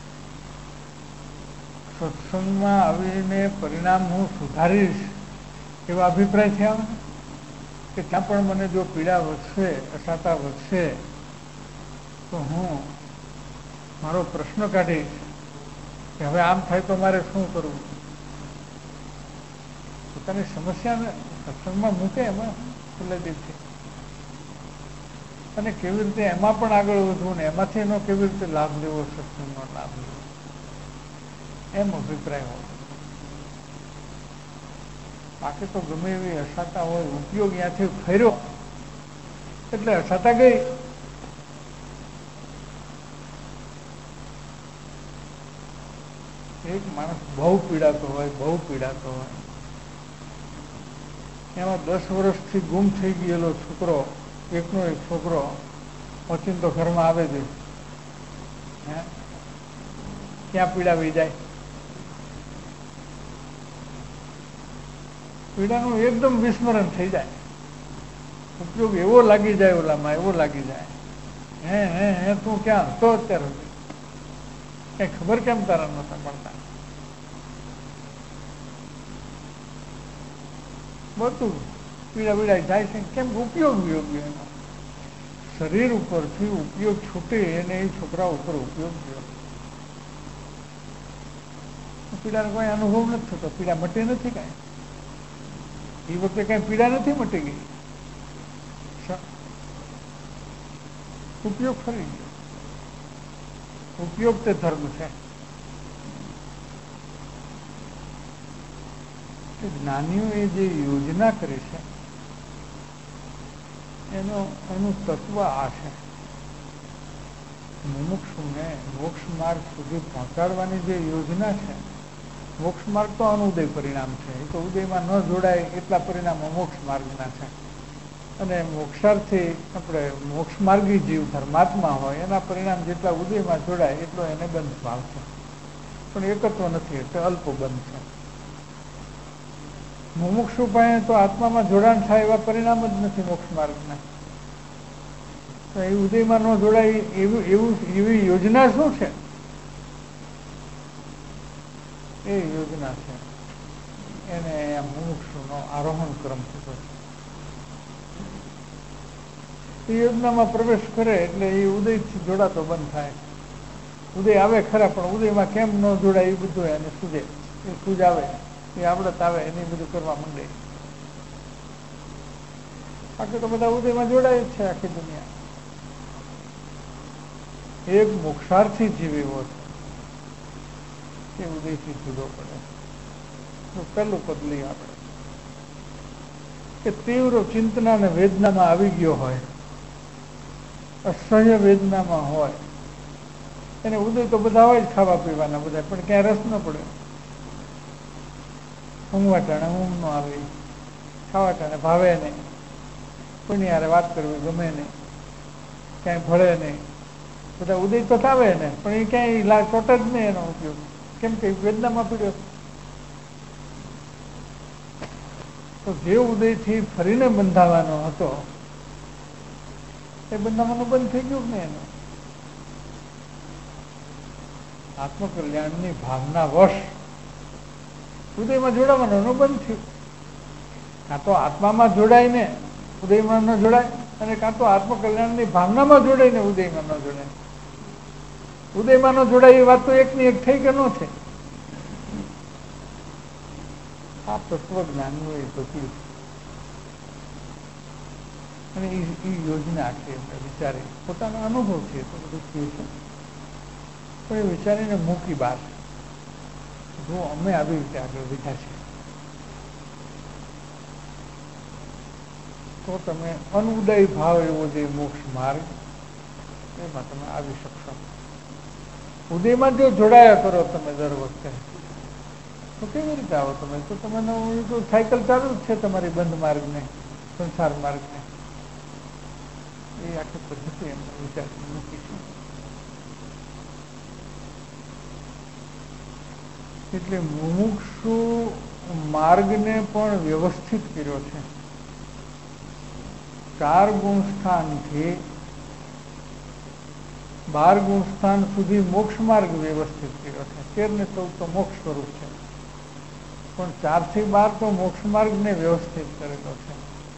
સત્સંગમાં આવીને પરિણામ હું સુધારીશ એવા અભિપ્રાયથી આવે કે ત્યાં પણ મને જો પીડા વધશે, અસાતા વધશે તો હું મારો પ્રશ્ન કાઢીશ કે હવે આમ થાય તો મારે શું કરવું. પોતાની સમસ્યાને સત્સંગમાં મૂકે એમાં ખુલ્લે દિલથી, અને કેવી રીતે એમાં પણ આગળ વધવું ને એમાંથી એનો કેવી રીતે લાભ લેવો, સત્સંગનો લાભ લેવો, એમ અભિપ્રાય હોય. બાકી તો ગમે એવી અસાતા હોય, ઉપયોગ ત્યાંથી ફર્યો એટલે અસાતા ગઈ. એક માણસ બહુ પીડાતો હોય બહુ પીડાતો હોય એમાં દસ વર્ષથી ગુમ થઈ ગયેલો છોકરો, એકનો એક છોકરો ઓચિંતો ઘરમાં આવે છે, હે ક્યાં પીડા વહી જાય? પીડાનું એકદમ વિસ્મરણ થઈ જાય, ઉપયોગ એવો લાગી જાય, ઓલામાં એવો લાગી જાય, હે હે હે તું ક્યાં હતો અત્યાર સુધી? કઈ ખબર કેમ તારા નતા પડતા? બધું પીડા પીડા જાય છે. કેમ? ઉપયોગ યોગ્ય એનો શરીર ઉપરથી ઉપયોગ છૂટે અને એ છોકરા ઉપર ઉપયોગ થયો. પીડાનો કોઈ અનુભવ નથી થતો, પીડા મટી નથી કાંઈ, એ વખતે કઈ પીડા નથી મટી ગઈ, ઉપયોગ ફરી ગયો. ઉપયોગ તે ધર્મ છે. જ્ઞાનીઓ એ જે યોજના કરી છે એનો એનું તત્વ આ છે. મુમુક્ષુને મોક્ષ માર્ગ સુધી પહોંચાડવાની જે યોજના છે, મોક્ષ માર્ગ તો અનુદય પરિણામ છે, એ તો ઉદયમાં ન જોડાય એટલા પરિણામો મોક્ષ માર્ગના છે. અને મોક્ષાર્થી આપણે મોક્ષ માર્ગી જીવ ધર્માત્મા હોય એના પરિણામ જેટલા ઉદયમાં જોડાય એટલો એને બંધ ભાવ છે, પણ એકત્વ નથી, એટલે અલ્પ બંધ છે. મુમુક્ષુ પાસે તો આત્મામાં જોડાણ થાય એવા પરિણામ જ નથી મોક્ષ માર્ગના. તો એ ઉદયમાં ન જોડાય એવું એવું એવી યોજના શું છે? એ યોજના છે એને મુમુક્ષુનો આરોહણ ક્રમ થતો છે. એ યોજનામાં પ્રવેશ કરે એટલે એ ઉદયથી જોડાતો બંધ થાય. ઉદય આવે ખરા, પણ ઉદયમાં કેમ ન જોડાય એ બધું એને સૂજે, એ સૂજ આવે, એ આવડત આવે, એને બધું કરવા માંડે. બાકી તો બધા ઉદયમાં જોડાય જ છે આખી દુનિયા. એક મોક્ષાર્થી જીવ એવો છે એ ઉદયથી જુદો પડે. તો પહેલું પદ લઈએ આપણે કે તીવ્ર ચિંતના અને વેદનામાં આવી ગયો હોય, અસહ્ય વેદનામાં હોય, એને ઉદય તો બધા હોય જ ખાવા પીવાના બધા, પણ ક્યાંય રસ ન પડે. ઊંઘવા ટાણે ઊંઘ ન આવે, ખાવા ટાણે ભાવે નહીં, કોઈની હારે વાત કરવી ગમે નહીં, ક્યાંય ભળે નહીં, બધા ઉદય તો આવે ને પણ એ ક્યાંય લા ચોટ જ નહીં એનો ઉપયોગ. કેમ કે વેદનામાં પીડ્યો. તો જે ઉદયથી ફરીને બંધાવાનો હતો એ બંધાવાનું બંધ થઈ ગયું ને એનું. આત્મકલ્યાણની ભાવના વશ ઉદયમાં જોડાવાનું બંધ થયું. કાં તો આત્મામાં જોડાય ને ઉદયમાં ન જોડાય, અને કાં તો આત્મકલ્યાણની ભાવનામાં જોડાય ને ઉદયમાં ન જોડાય. ઉદયમાં ન જોડાય એ વાત તો એકની એક થઈ કે ન થઈ. આ તત્વજ્ઞાનીઓ એ બધી અને એ યોજના છે, વિચારે પોતાનો અનુભવ છે તો બધું થયું છે, પણ એ વિચારીને મૂકી બહાર. જો અમે આવી રીતે આગળ વધ્યા છે તો તમે અનુદય ભાવ એવો જે મોક્ષ માર્ગ એમાં તમે આવી શકશો. ઉદયમાં જો જોડાયા કરો તમે દર વખતે તો કેવી રીતે આવો તમે? તો તમે સાયકલ ચાલુ જ છે તમારી બંધ માર્ગને, સંસાર માર્ગને. એ આખી પદ્ધતિ એમને વિચાર મૂકીશું. એટલે મુમુક્ષુ માર્ગને પણ વ્યવસ્થિત કર્યો છે. ચાર ગુણ સ્થાનથી બાર ગુણ સ્થાન સુધી મોક્ષ માર્ગ વ્યવસ્થિત કર્યો છે. તેર ને ચૌદ તો મોક્ષ સ્વરૂપ છે, પણ ચાર થી બાર તો મોક્ષ માર્ગને વ્યવસ્થિત કરેલો છે.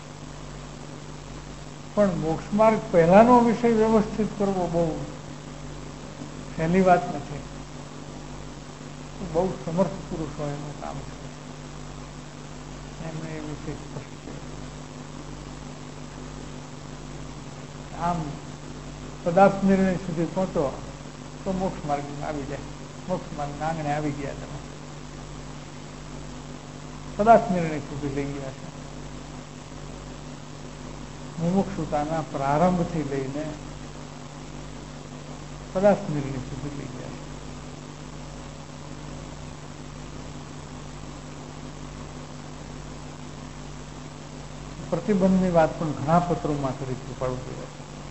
પણ મોક્ષ માર્ગ પહેલાનો વિષય વ્યવસ્થિત કરવો બહુ સહેલી વાત નથી. બહુ સમર્થ પુરુષો એનું કામ છે. એમને એ વિષય સ્પષ્ટ છે. આમ પદાર્થ નિર્ણય સુધી પહોંચો તો મોક્ષ માર્ગમાં આવી જાય. મોક્ષ માર્ગના આંગણે આવી ગયા તમે, પદાર્થ નિર્ણય સુધી લઈ ગયા છે. મુમુક્ષુતાના પ્રારંભથી લઈને પદાર્થ નિર્ણય સુધી લઈ ગયા છે. પ્રતિબંધની વાત પણ ઘણા પત્રોમાં કરી છુપાડવું જોઈએ.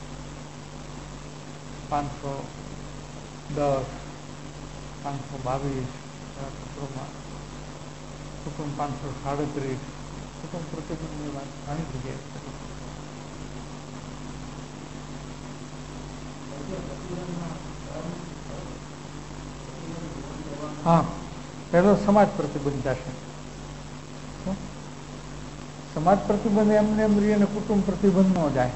પાંચસો દસ પાંચસો બાવીસ પત્રોમાં, કુટુંબ પાંચસો સાડત્રીસ કુટુંબ પ્રતિબંધની વાત ઘણી જગ્યાએ કરી. હા, પહેલો સમાજ પ્રતિબંધ જશે. સમાજ પ્રતિબંધ એમને એમ રહીએ ને કુટુંબ પ્રતિબંધ ન જાય.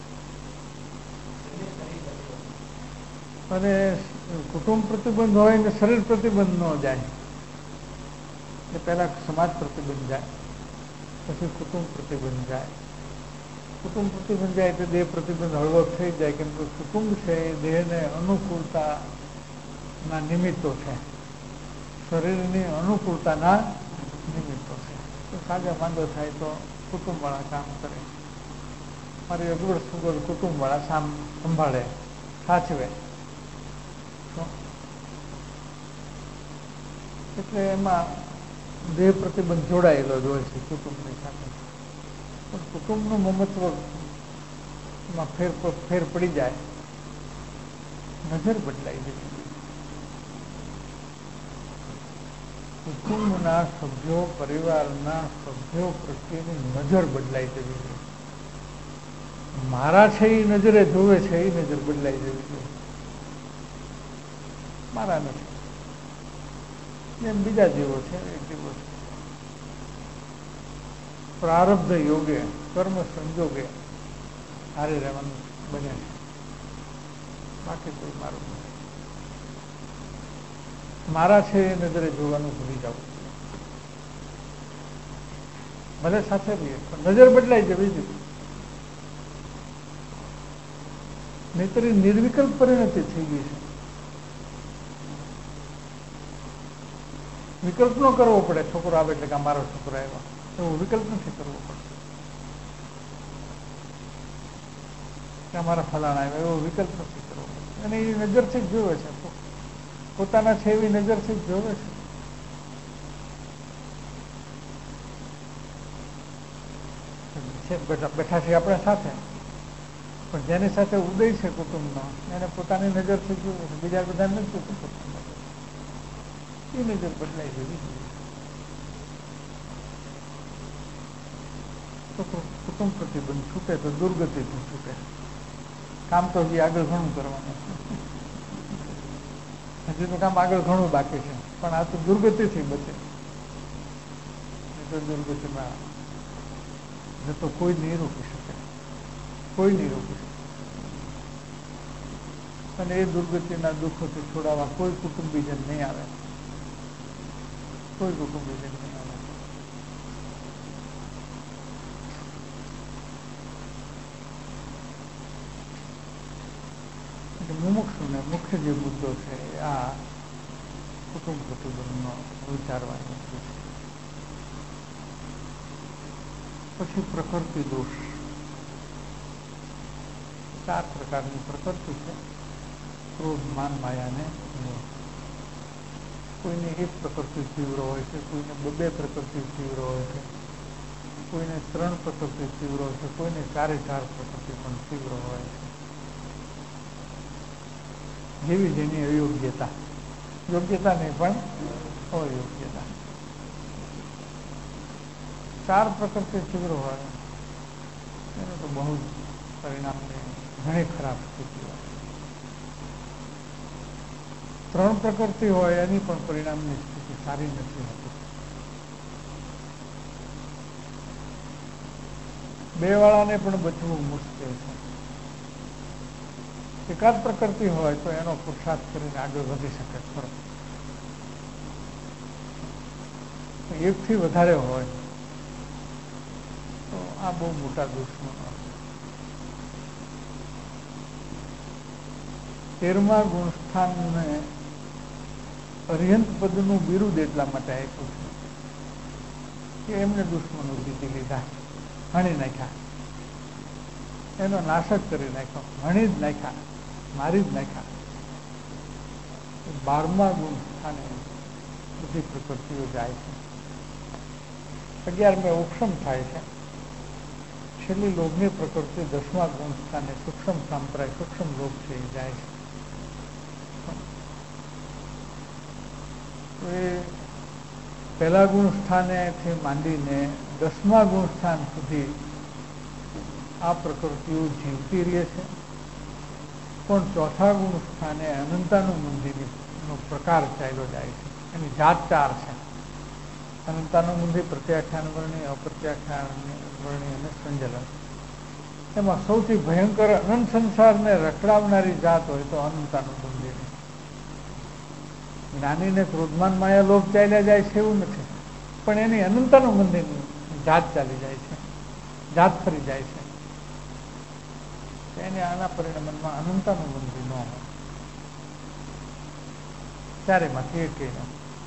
અને કુટુંબ પ્રતિબંધ હોય ને શરીર પ્રતિબંધ ન જાય. એ પહેલા સમાજ પ્રતિબંધ જાય, પછી કુટુંબ પ્રતિબંધ જાય. કુટુંબ પ્રતિબંધ જાય તો દેહ પ્રતિબંધ હળવો થઈ જાય, કેમ કે કુટુંબ છે એ દેહને અનુકૂળતા ના નિમિત્તો છે, શરીરની અનુકૂળતાના નિમિત્તો છે. તો સાજા માંદો થાય તો કુટુંબ વાળા કામ કરે, મારી અગવડ સગવડ કુટુંબ વાળા સામ સંભાળે, સાચવે. એટલે એમાં દેહ પ્રતિબંધ જોડાયેલો જ હોય છે કુટુંબની સાથે. પણ કુટુંબનું મહત્વમાં ફેર ફેર પડી જાય, નજર બદલાઈ જવી જોઈએ. કુટુંબના સભ્યો, પરિવારના સભ્યો પ્રત્યેની નજર બદલાઈ જવી જોઈએ. મારા છે એ નજરે જોવે છે એ નજર બદલાઈ જવી જોઈએ. મારા નથી, એમ બીજા જીવો છે એ જીવો છે. પ્રારબ્ધ યોગે, કર્મ સંજોગે હારે રહેવાનું બને છે, બાકી કોઈ મારું નથી. મારા છે એ નજરે જોવાનું ભૂલી જવું, ભલે સાથે રહીએ પણ નજર બદલાઈ જવી જોઈએ. નહીતર નિર્વિકલ્પ પરિણતિ થઈ ગઈ છે. વિકલ્પ ન કરવો પડે, છોકરો આવે એટલે કે મારો છોકરો આવ્યો, એવો વિકલ્પ નથી કરવો પડે. કે અમારા ફલાણા આવ્યા, એવો વિકલ્પ નથી કરવો પડે. અને એ નજરથી જ જોવે છે, પોતાના છે એવી નજરથી જ જોવે છે. બેઠા છે આપણે સાથે, પણ જેની સાથે ઉદય છે કુટુંબનો એને પોતાની નજરથી જોવે છે, બીજા બધા નથી જોતું પોતાની નજર. એ નજર બદલાઈ જવી જોઈએ. તો કુટુંબ પ્રતિબંધ છૂટે તો દુર્ગતિથી છૂટે. કામ તો હજી આગળ ઘણું કરવાનું છે, હજી તો કામ આગળ ઘણું બાકી છે, પણ આ તો દુર્ગતિથી બચે. તો દુર્ગતિમાં તો કોઈ નહીં રોકી શકે, કોઈ નહીં રોકી શકે. અને એ દુર્ગતિના દુઃખોથી છોડાવવા કોઈ કુટુંબીજન નહીં આવે, કોઈ કુટુંબીજન નહીં આવે. મુમુક્ષુને મુખ્ય જે મુદ્દો છે આ કુટુંબ પ્રતિબંધનો વિચારવાની છે. પછી પ્રકૃતિ દોષ. ચાર પ્રકારની પ્રકૃતિ છે: ક્રોધ, માન, માયા ને મોહ. કોઈને એક પ્રકૃતિ તીવ્ર હોય છે, કોઈને બે પ્રકૃતિ તીવ્ર હોય છે, કોઈને ત્રણ પ્રકૃતિ તીવ્ર હોય છે, કોઈને ચારે ચાર પ્રકૃતિ પણ તીવ્ર હોય છે. જેવી જેની અયોગ્યતા, યોગ્યતા નહીં પણ અયોગ્યતા. ચાર પ્રકૃતિ તીવ્ર હોય એનું તો બહુ જ પરિણામની ઘણી ખરાબ સ્થિતિ હોય. ત્રણ પ્રકૃતિ હોય એની પણ પરિણામની સ્થિતિ સારી નથી હોતી. બે વાળાને પણ બચવું મુશ્કેલ છે. એકાદ પ્રકૃતિ હોય તો એનો પુરુષાર્થ કરીને આગળ વધી શકે ખરો. એકથી વધારે હોય તો આ બહુ મોટા દુશ્મનો છે. તેરમા ગુણસ્થાનને અર્યંત પદનું બિરુદ એટલા માટે આપ્યું છે કે એમને દુશ્મનો જીતી લીધા, હણી નાખ્યા, એનો નાશ જ કરી નાખ્યો, હણી જ નાખ્યા, મારી જ નાખ્યા. બારમા ગુણ સ્થાને બધી પ્રકૃતિઓ જાય છે. અગિયાર મેં ઉપશમ થાય છે, છેલ્લી લોભની પ્રકૃતિ દસમા ગુણ સ્થાને સૂક્ષ્મ સંપ્રાય સૂક્ષ્મ લોભ છે એ જાય છે. એ પહેલા ગુણ સ્થાનેથી માંડીને દસમા ગુણ સ્થાન સુધી આ પ્રકૃતિઓ જીવતી રહે છે, પણ ચોથા ગુણ સ્થાને અનંતાનું મંદિરનો પ્રકાર ચાલ્યો જાય છે. એની જાત ચાર છે. અનંતાનું મંદિર પ્રત્યાખ્યાન વર્ણી, અપ્રત્યાખ્યાન વર્ણી અને સંજલન. એમાં સૌથી ભયંકર અનંત સંસારને રખડાવનારી જાત હોય તો અનંતાનું મંદિર. જ્ઞાનીને ક્રોધમાન માયા લોભ ચાલ્યા જાય છે એવું નથી, પણ એની અનંતાનું મંદિર જાત ચાલી જાય છે, જાત ફરી જાય છે. એને આના પરિણામમાં અનંતાનું મંદિર ન હોય, ચારેમાંથી એક ન.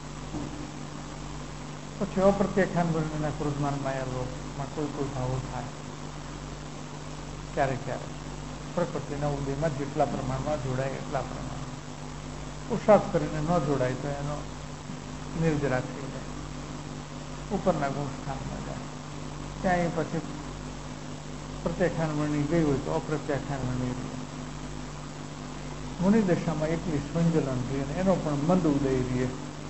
પછી અપ્રત્યાખ્યાન વર્ણના ક્રોધમાન માયા લોભમાં કોઈ કોઈ ભાવો થાય ક્યારેક ક્યારેક પ્રકૃતિના ઉદયમાં જેટલા પ્રમાણમાં જોડાય એટલા પ્રમાણમાં. પુરુષાર્થ કરીને ન જોડાય તો એનો નિર્જરા થઈ જાય, ઉપરના ગુણ સ્થાનમાં જાય. ત્યાં પછી પ્રત્યાખ્યાન વર્ણી ગઈ હોય તો અપ્રત્યાખ્યાન વર્ણી રહે. મુનિ દશામાં એકલી સંજલન રહે, એનો પણ મંદ ઉદય રહે.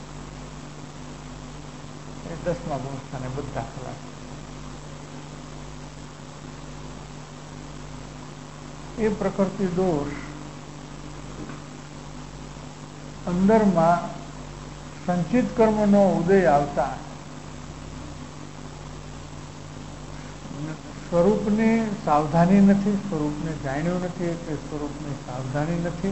એ દસમા ગુણ સ્થાને બધા ખલાસ. એ પ્રકૃતિ દોષ અંદરમાં સંચિત કર્મનો ઉદય આવતા સ્વરૂપની સાવધાની નથી, સ્વરૂપને જાણ્યું નથી એટલે સ્વરૂપની સાવધાની નથી,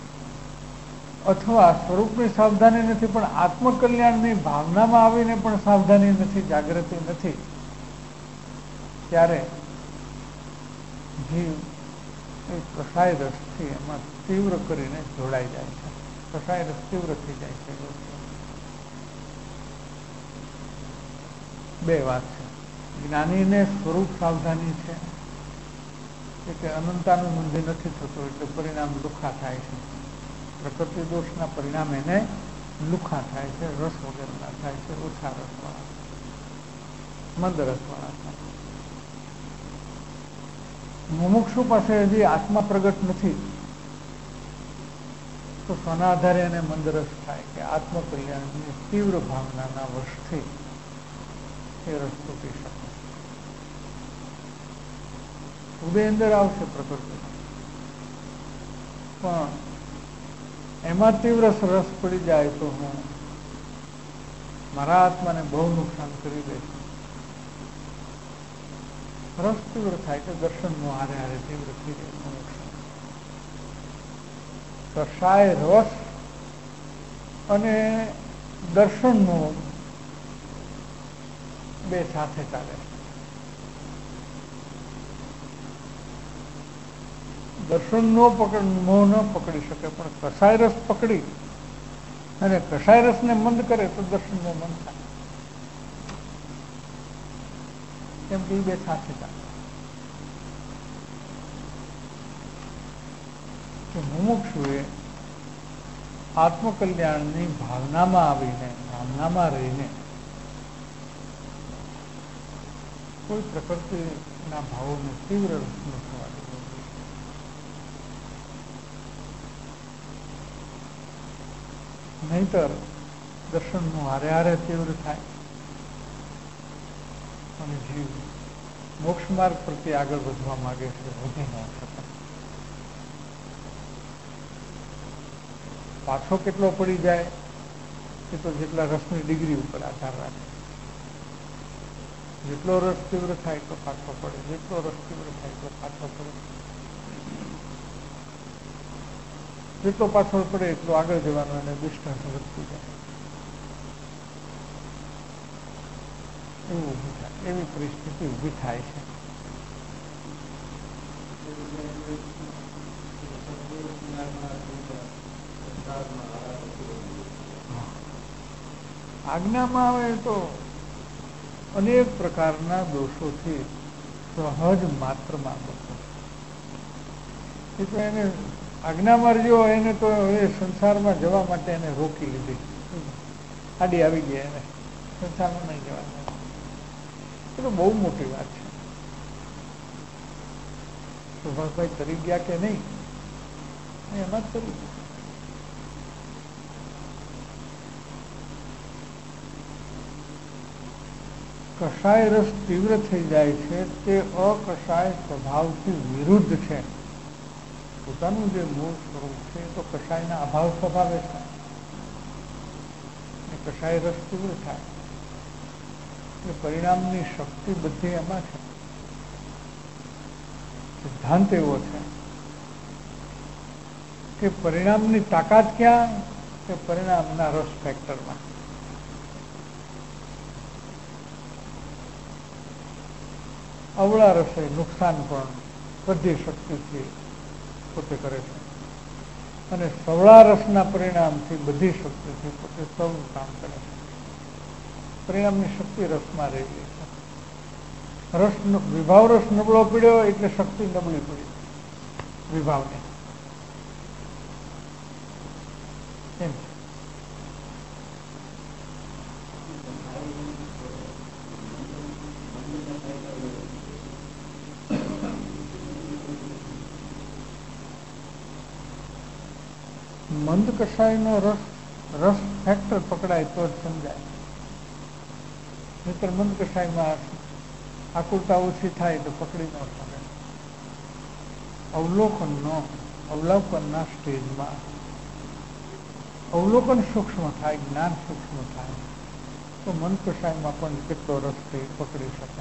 અથવા સ્વરૂપની સાવધાની નથી પણ આત્મકલ્યાણની ભાવનામાં આવીને પણ સાવધાની નથી, જાગૃતિ નથી. ત્યારે જીવ એ કસાય રસથી એમાં તીવ્ર કરીને જોડાઈ જાય છે. કસાય રસ તીવ્ર થઈ જાય છે. બે વાત છે. જ્ઞાનીને સ્વરૂપ સાવધાની છે એટલે અનંતાનું મંદિર નથી થતું, એટલે પરિણામ લુખા થાય છે. પ્રકૃતિ દોષના પરિણામ એને લુખા થાય છે, રસ વગરના થાય છે, ઓછા રસવાળા, મંદ રસવાળા થાય. મુમુક્ષુ પાસે હજી આત્મા પ્રગટ નથી તો સોના આધારે એને મંદરસ થાય કે આત્મકલ્યાણની તીવ્ર ભાવનાના વશથી એ રસ તૂટી શકે. ઉદય અંદર આવશે પ્રકૃતિ, પણ એમાં તીવ્ર રસ પડી જાય તો હું મારા આત્માને બહુ નુકસાન કરી દઈશ. રસ તીવ્ર થાય કે દર્શનનો હારે હારે તીવ્ર થઈ જાય. કસાય રસ અને દર્શનનો બે સાથે ચાલે. દર્શન નો પકડ મોહ ન પકડી શકે, પણ કસાય રસ પકડી અને કસાય રસને મંદ કરે તો દર્શન નો મંદ થાય. કેમ કે એ બે સાથે ચાલે. કે મુમુક્ષુએ આત્મકલ્યાણની ભાવનામાં આવીને, ભાવનામાં રહીને કોઈ પ્રકૃતિના ભાવોને તીવ્ર રસ ન થવા દેવો. નહીતર દર્શનનું હારે હારે તીવ્ર થાય અને જીવ મોક્ષ માર્ગ પ્રત્યે આગળ વધવા માંગે છે, વધી ન શકે. પાછો કેટલો પડી જાય એ તો જેટલા રસની ડિગ્રી ઉપર આધાર રાખે. જેટલો રસ તીવ્ર થાય તો પાછો પડે, જેટલો રસ તીવ્ર થાય તો પાછો પડે. જેટલો પાછળ પડે એટલો આગળ જવાનું એને ડિસ્ટન્સ વધતું જાય. એવું ઊભું થાય, એવી પરિસ્થિતિ ઊભી થાય છે. આજ્ઞામાં આવે તો અનેક પ્રકારના દોષોથી સહજ માત્રમાં બચો. એ તો એને આજ્ઞામાં રહ્યો એને તો એ સંસારમાં જવા માટે એને રોકી લીધી, આડી આવી ગયા, એને સંસારમાં નહીં જવા. એ તો બહુ મોટી વાત છે. સુભાષભાઈ તરી ગયા કે નહીં, એમાં જ તરી ગયા. કષાય રસ તીવ્ર થઈ જાય છે તે અકષાય સ્વભાવથી વિરુદ્ધ છે. પોતાનું જે મૂળ સ્વરૂપ છે તો કષાયના અભાવ સ્વભાવે છે. કષાય રસ તીવ્ર થાય એટલે પરિણામની શક્તિ બધી એમાં છે. સિદ્ધાંત એવો છે કે પરિણામની તાકાત ક્યાં, કે પરિણામના રસ ફેક્ટરમાં. અવળા રસે નુકસાન પણ બધી શક્તિથી પોતે કરે છે અને સવળા રસના પરિણામથી બધી શક્તિથી પોતે સૌનું કામ કરે છે. પરિણામની શક્તિ રસમાં રહેલી છે. રસ વિભાવ રસ નબળો પડ્યો એટલે શક્તિ નબળી પડી વિભાવને. એમ મંદ કષાયનો રસ રસ ફેક્ટર પકડાય તો જ સમજાય. નહીતર મંદ કષાયમાં આકુરતા ઓછી થાય તો પકડી ન શકે. અવલોકનનો અવલોકનના સ્ટેજમાં અવલોકન સૂક્ષ્મ થાય, જ્ઞાન સૂક્ષ્મ થાય તો મંદ કષાયમાં પણ કેટલો રસ થઈ પકડી શકે.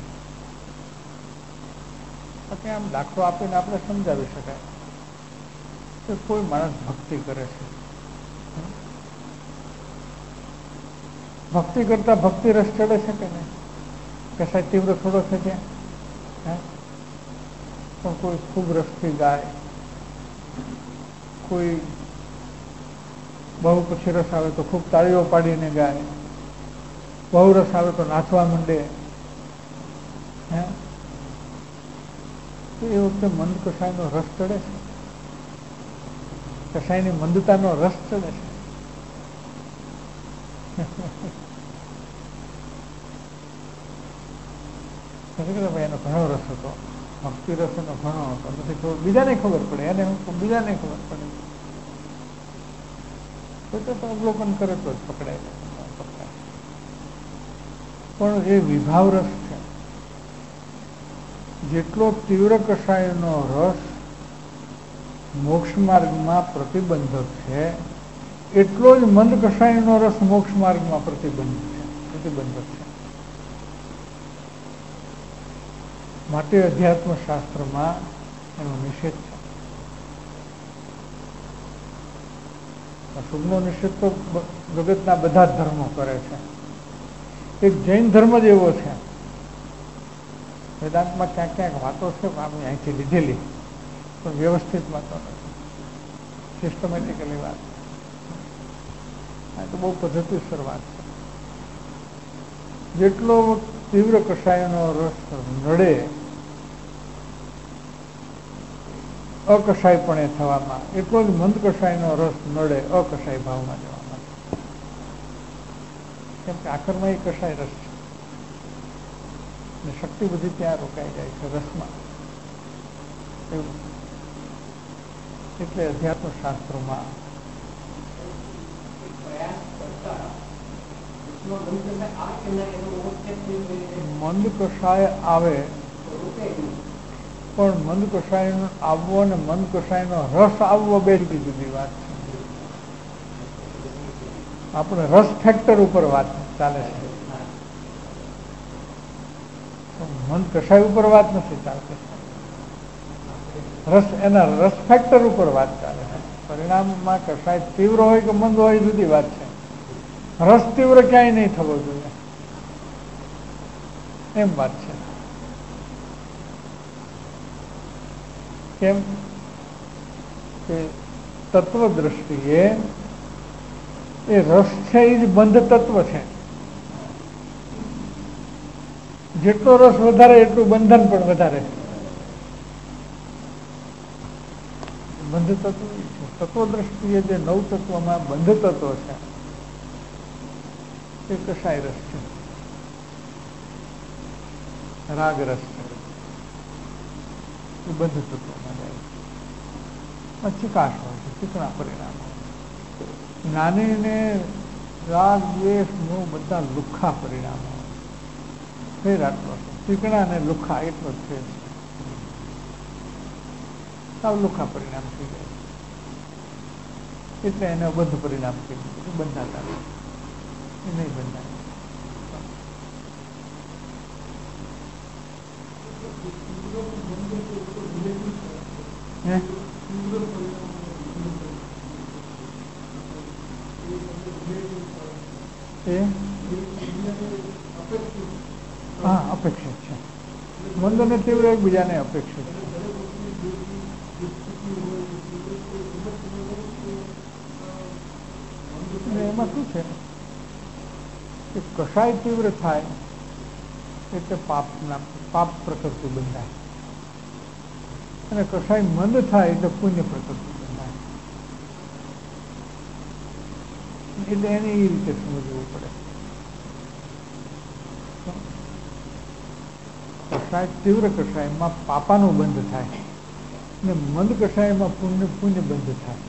પછી આમ દાખલો આપીને આપણે સમજાવી શકાય કે કોઈ માણસ ભક્તિ કરે છે, ભક્તિ કરતા ભક્તિ રસ ચડે છે કે નહીં? કસાય તીવ્ર થોડો છે ત્યાં, પણ કોઈ ખૂબ રસથી ગાય, કોઈ બહુ પછી રસ આવે તો ખૂબ તાળીઓ પાડીને ગાય, બહુ રસ આવે તો નાચવા માંડે. હે તો એ વખતે મંદ કસાયનો રસ ચડે છે, કસાયની મંદતાનો રસ ચડે છે. એનો ઘણો રસ હતો, ભક્તિ રસ એનો ઘણો હતો, નથી ખબર, બીજાને ખબર પડે, એને બીજાને ખબર પડે, તો તો અવલોકન કરે તો જ પકડાય. પણ એ વિભાવ રસ છે. જેટલો તીવ્ર કષાયનો રસ મોક્ષ માર્ગમાં પ્રતિબંધક છે એટલો જ મંદ કષાયનો રસ મોક્ષ માર્ગમાં પ્રતિબંધ છે પ્રતિબંધક છે. માટે અધ્યાત્મ શાસ્ત્રમાં એનો નિષેધ છે. શુભનો નિષેધ તો જગતના બધા જ ધર્મો કરે છે. એક જૈન ધર્મ જ એવો છે, વેદાંતમાં ક્યાંક ક્યાંક વાતો છે, આપણે અહીંથી લીધેલી, પણ વ્યવસ્થિત વાતો નથી, સિસ્ટમેટિકલી વાત. આ તો બહુ પદ્ધતિસર વાત છે. જેટલો તીવ્ર કષાયનો રસ નડે અકષાયપણે થવામાં, એટલો જ મંદ કષાયનો રસ નડે અકષાય ભાવમાં જવામાં. કેમ કે આખરમાં એ કષાય રસ છે અને શક્તિ બધી ત્યાં રોકાઈ જાય છે રસમાં. એવું એટલે અધ્યાત્મ શાસ્ત્રોમાં મંદ કષાય આવે પણ મંદ કષાય આવવો અને મંદ કષાયનો રસ આવવો બે જુદી જુદી વાત છે. આપણે રસ ફેક્ટર ઉપર વાત ચાલે છે, મંદ કષાય ઉપર વાત નથી ચાલતી. રસ એના રસ ફેક્ટર ઉપર વાત ચાલે છે. પરિણામમાં કષાય તીવ્ર હોય કે મંદ હોય જુદી વાત છે. રસ તીવ્ર ક્યાંય નહીં થવો જોઈએ એમ વાત છે. કેમ કે તત્વ દ્રષ્ટિએ એ રસ છે એ જ બંધ તત્વ છે. જેટલો રસ વધારે એટલું બંધન પણ વધારે છે. બંધ તત્વ છે. તત્વ દ્રષ્ટિએ જે નવ તત્વમાં બંધ તત્વ છે એ કષાય રસ છે, રાગ રસ છે. એ બંધ તત્વોમાં જાય. ચિકાશ હોય છે, ચીકણા પરિણામો. જ્ઞાની ને રાગ દ્વેષ મોહ બધા લુખ્ખા પરિણામો. ફેર આટલો ચીકણા ને લુખ્ખા એટલો જ ફેર. સાવ લુખ્ખા પરિણામ થઈ જાય એટલે એને બંધ પરિણામ થઈ ગયું. બંધાતા એ નહીં બંધાય. હા, અપેક્ષિત છે. મંદ અને તીવ્ર એકબીજાને અપેક્ષિત છે. એમાં શું છે કે કસાય તીવ્ર થાય એટલે પાપના પાપ પ્રકૃતિ બંધાય અને કસાય મંદ થાય એટલે પુણ્ય પ્રકૃતિ બંધાય. એટલે એને એ રીતે સમજવું પડે. કસાય તીવ્ર કસાયમાં પાપાનો બંધ થાય અને મંદ કસાયમાં પુણ્ય પુણ્ય બંધ થાય.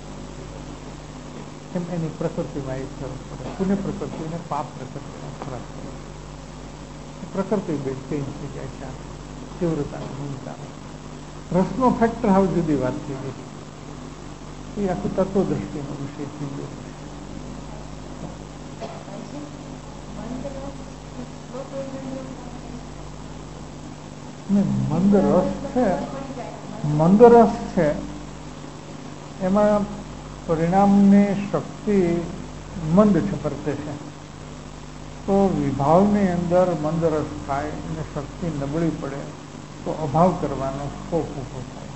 એમ એની પ્રકૃતિમાં એક ફરક પડે. પુણ્ય પ્રકૃતિ અને પાપ પ્રકૃતિનો ફરક પડે. પ્રકૃતિ બે ચેન્જ થઈ જાય છે. તીવ્રતા મંદતાનો રસનો ફેક્ટર હવે જુદી વાત થઈ ગઈ. એ આખું તત્વદ્રષ્ટિનો વિષય થઈ ગયો. મંદ રસ છે, મંદ રસ છે એમાં પરિણામની શક્તિ મંદ છે, વર્તે છે. તો વિભાવની અંદર મંદ રસ થાય અને શક્તિ નબળી પડે તો અભાવ કરવાનો સ્કોપ ઉભો થાય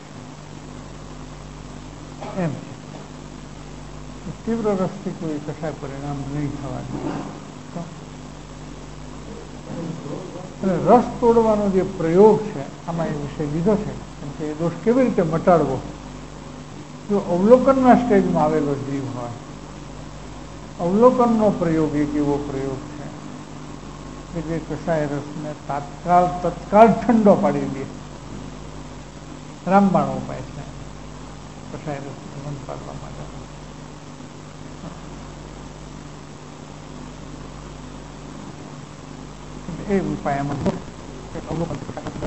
છે. એમ છે તીવ્ર રસથી કોઈ કશાય પરિણામ નહીં થવાનું. અને રસ તોડવાનો જે પ્રયોગ છે આમાં એ વિષય લીધો છે. કેમ કે એ દોષ કેવી રીતે મટાડવો? જો અવલોકનના સ્ટેજમાં આવેલો જીવ હોય, અવલોકનનો પ્રયોગ એક એવો પ્રયોગ છે કે જે કસાય રસને તાત્કાળ તત્કાળ ઠંડો પાડી દે. રામબાણ ઉપાય છે કસાય રસ બંધ પાડવા માટે. એ ઉપાય એમાં અવલોકન કરે છે.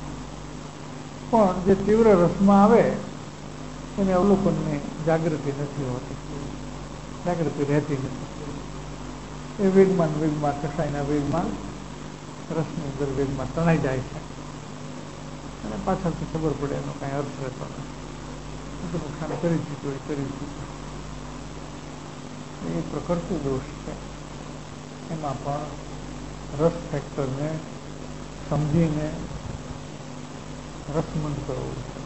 પણ જે તીવ્ર રસમાં આવે એને અવલોકનની જાગૃતિ નથી હોતી, જાગૃતિ રહેતી નથી. એ વેગમાં વેગમાં કસાયના વેગમાં રસની અંદર વેગમાં તણાઈ જાય છે અને પાછળથી ખબર પડે એનો કાંઈ અર્થ રહેતો નથી. બધું નુકસાન કરી ચૂક્યું હોય કરી ચૂક્યું. એ પ્રકૃતિ દોષ છે. એમાં પણ રસ ફેક્ટરને સમજીને રસમંદ કરવું છે.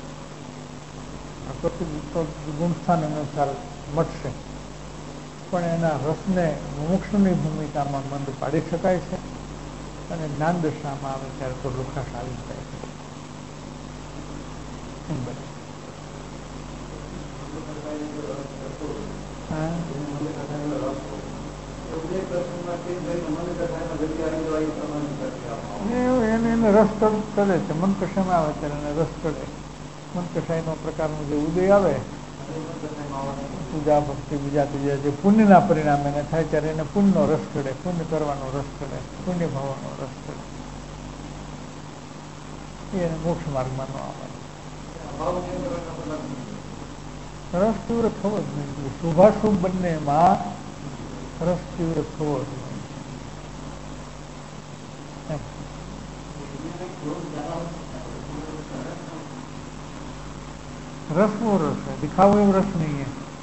ગુણસ્થાન અનુસાર મટશે પણ એના રસને મોક્ષની ભૂમિકામાં મંદ પાડી શકાય છે અને જ્ઞાન દશામાં આવે ત્યારે તો લુખાશ આવી જાય છે. એમ બને. એને એને રસ ચડે છે. મન કશામાં આવે ત્યારે એને રસ ચડે. મન કશાયનો પ્રકારનો જે ઉદય આવે પૂજા ભક્તિ બીજા ત્રીજા જે પુણ્યના પરિણામે એને થાય ત્યારે એને પુણ્યનો રસ ચડે, પુણ્ય કરવાનો રસ ચડે, પુણ્ય ભાવનો રસ ચડે. એને મોક્ષ માર્ગમાં ન આવે. રસ તીવ્ર થવો જ નહીં. શુભાશુભ બંનેમાં રસ તીવ્ર થવો જ નહીં. રસનો રસ છે, દિખાવો એવો રસ નહીં.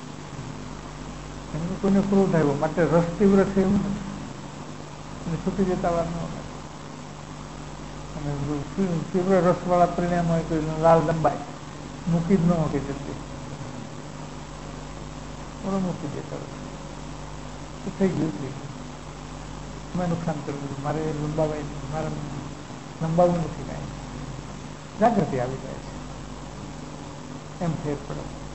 એમ કોઈને ક્રોધ આવ્યો માટે રસ તીવ્ર છે એવું નથી અને છૂટી જતા વાર ન હોય. અને તીવ્ર રસવાળા પરિણામ હોય તો લાલ લંબાઈ મૂકી જ ન મૂકી જતી બરો મૂકી દેતા રસ તો થઈ ગયું થઈ ગયું. મેં નુકસાન કરી દીધું. મારે લંબાવાય મારે લંબાવવું નથી કાંઈ. જાગૃતિ આવી જાય છે. એમ ફેર પડે.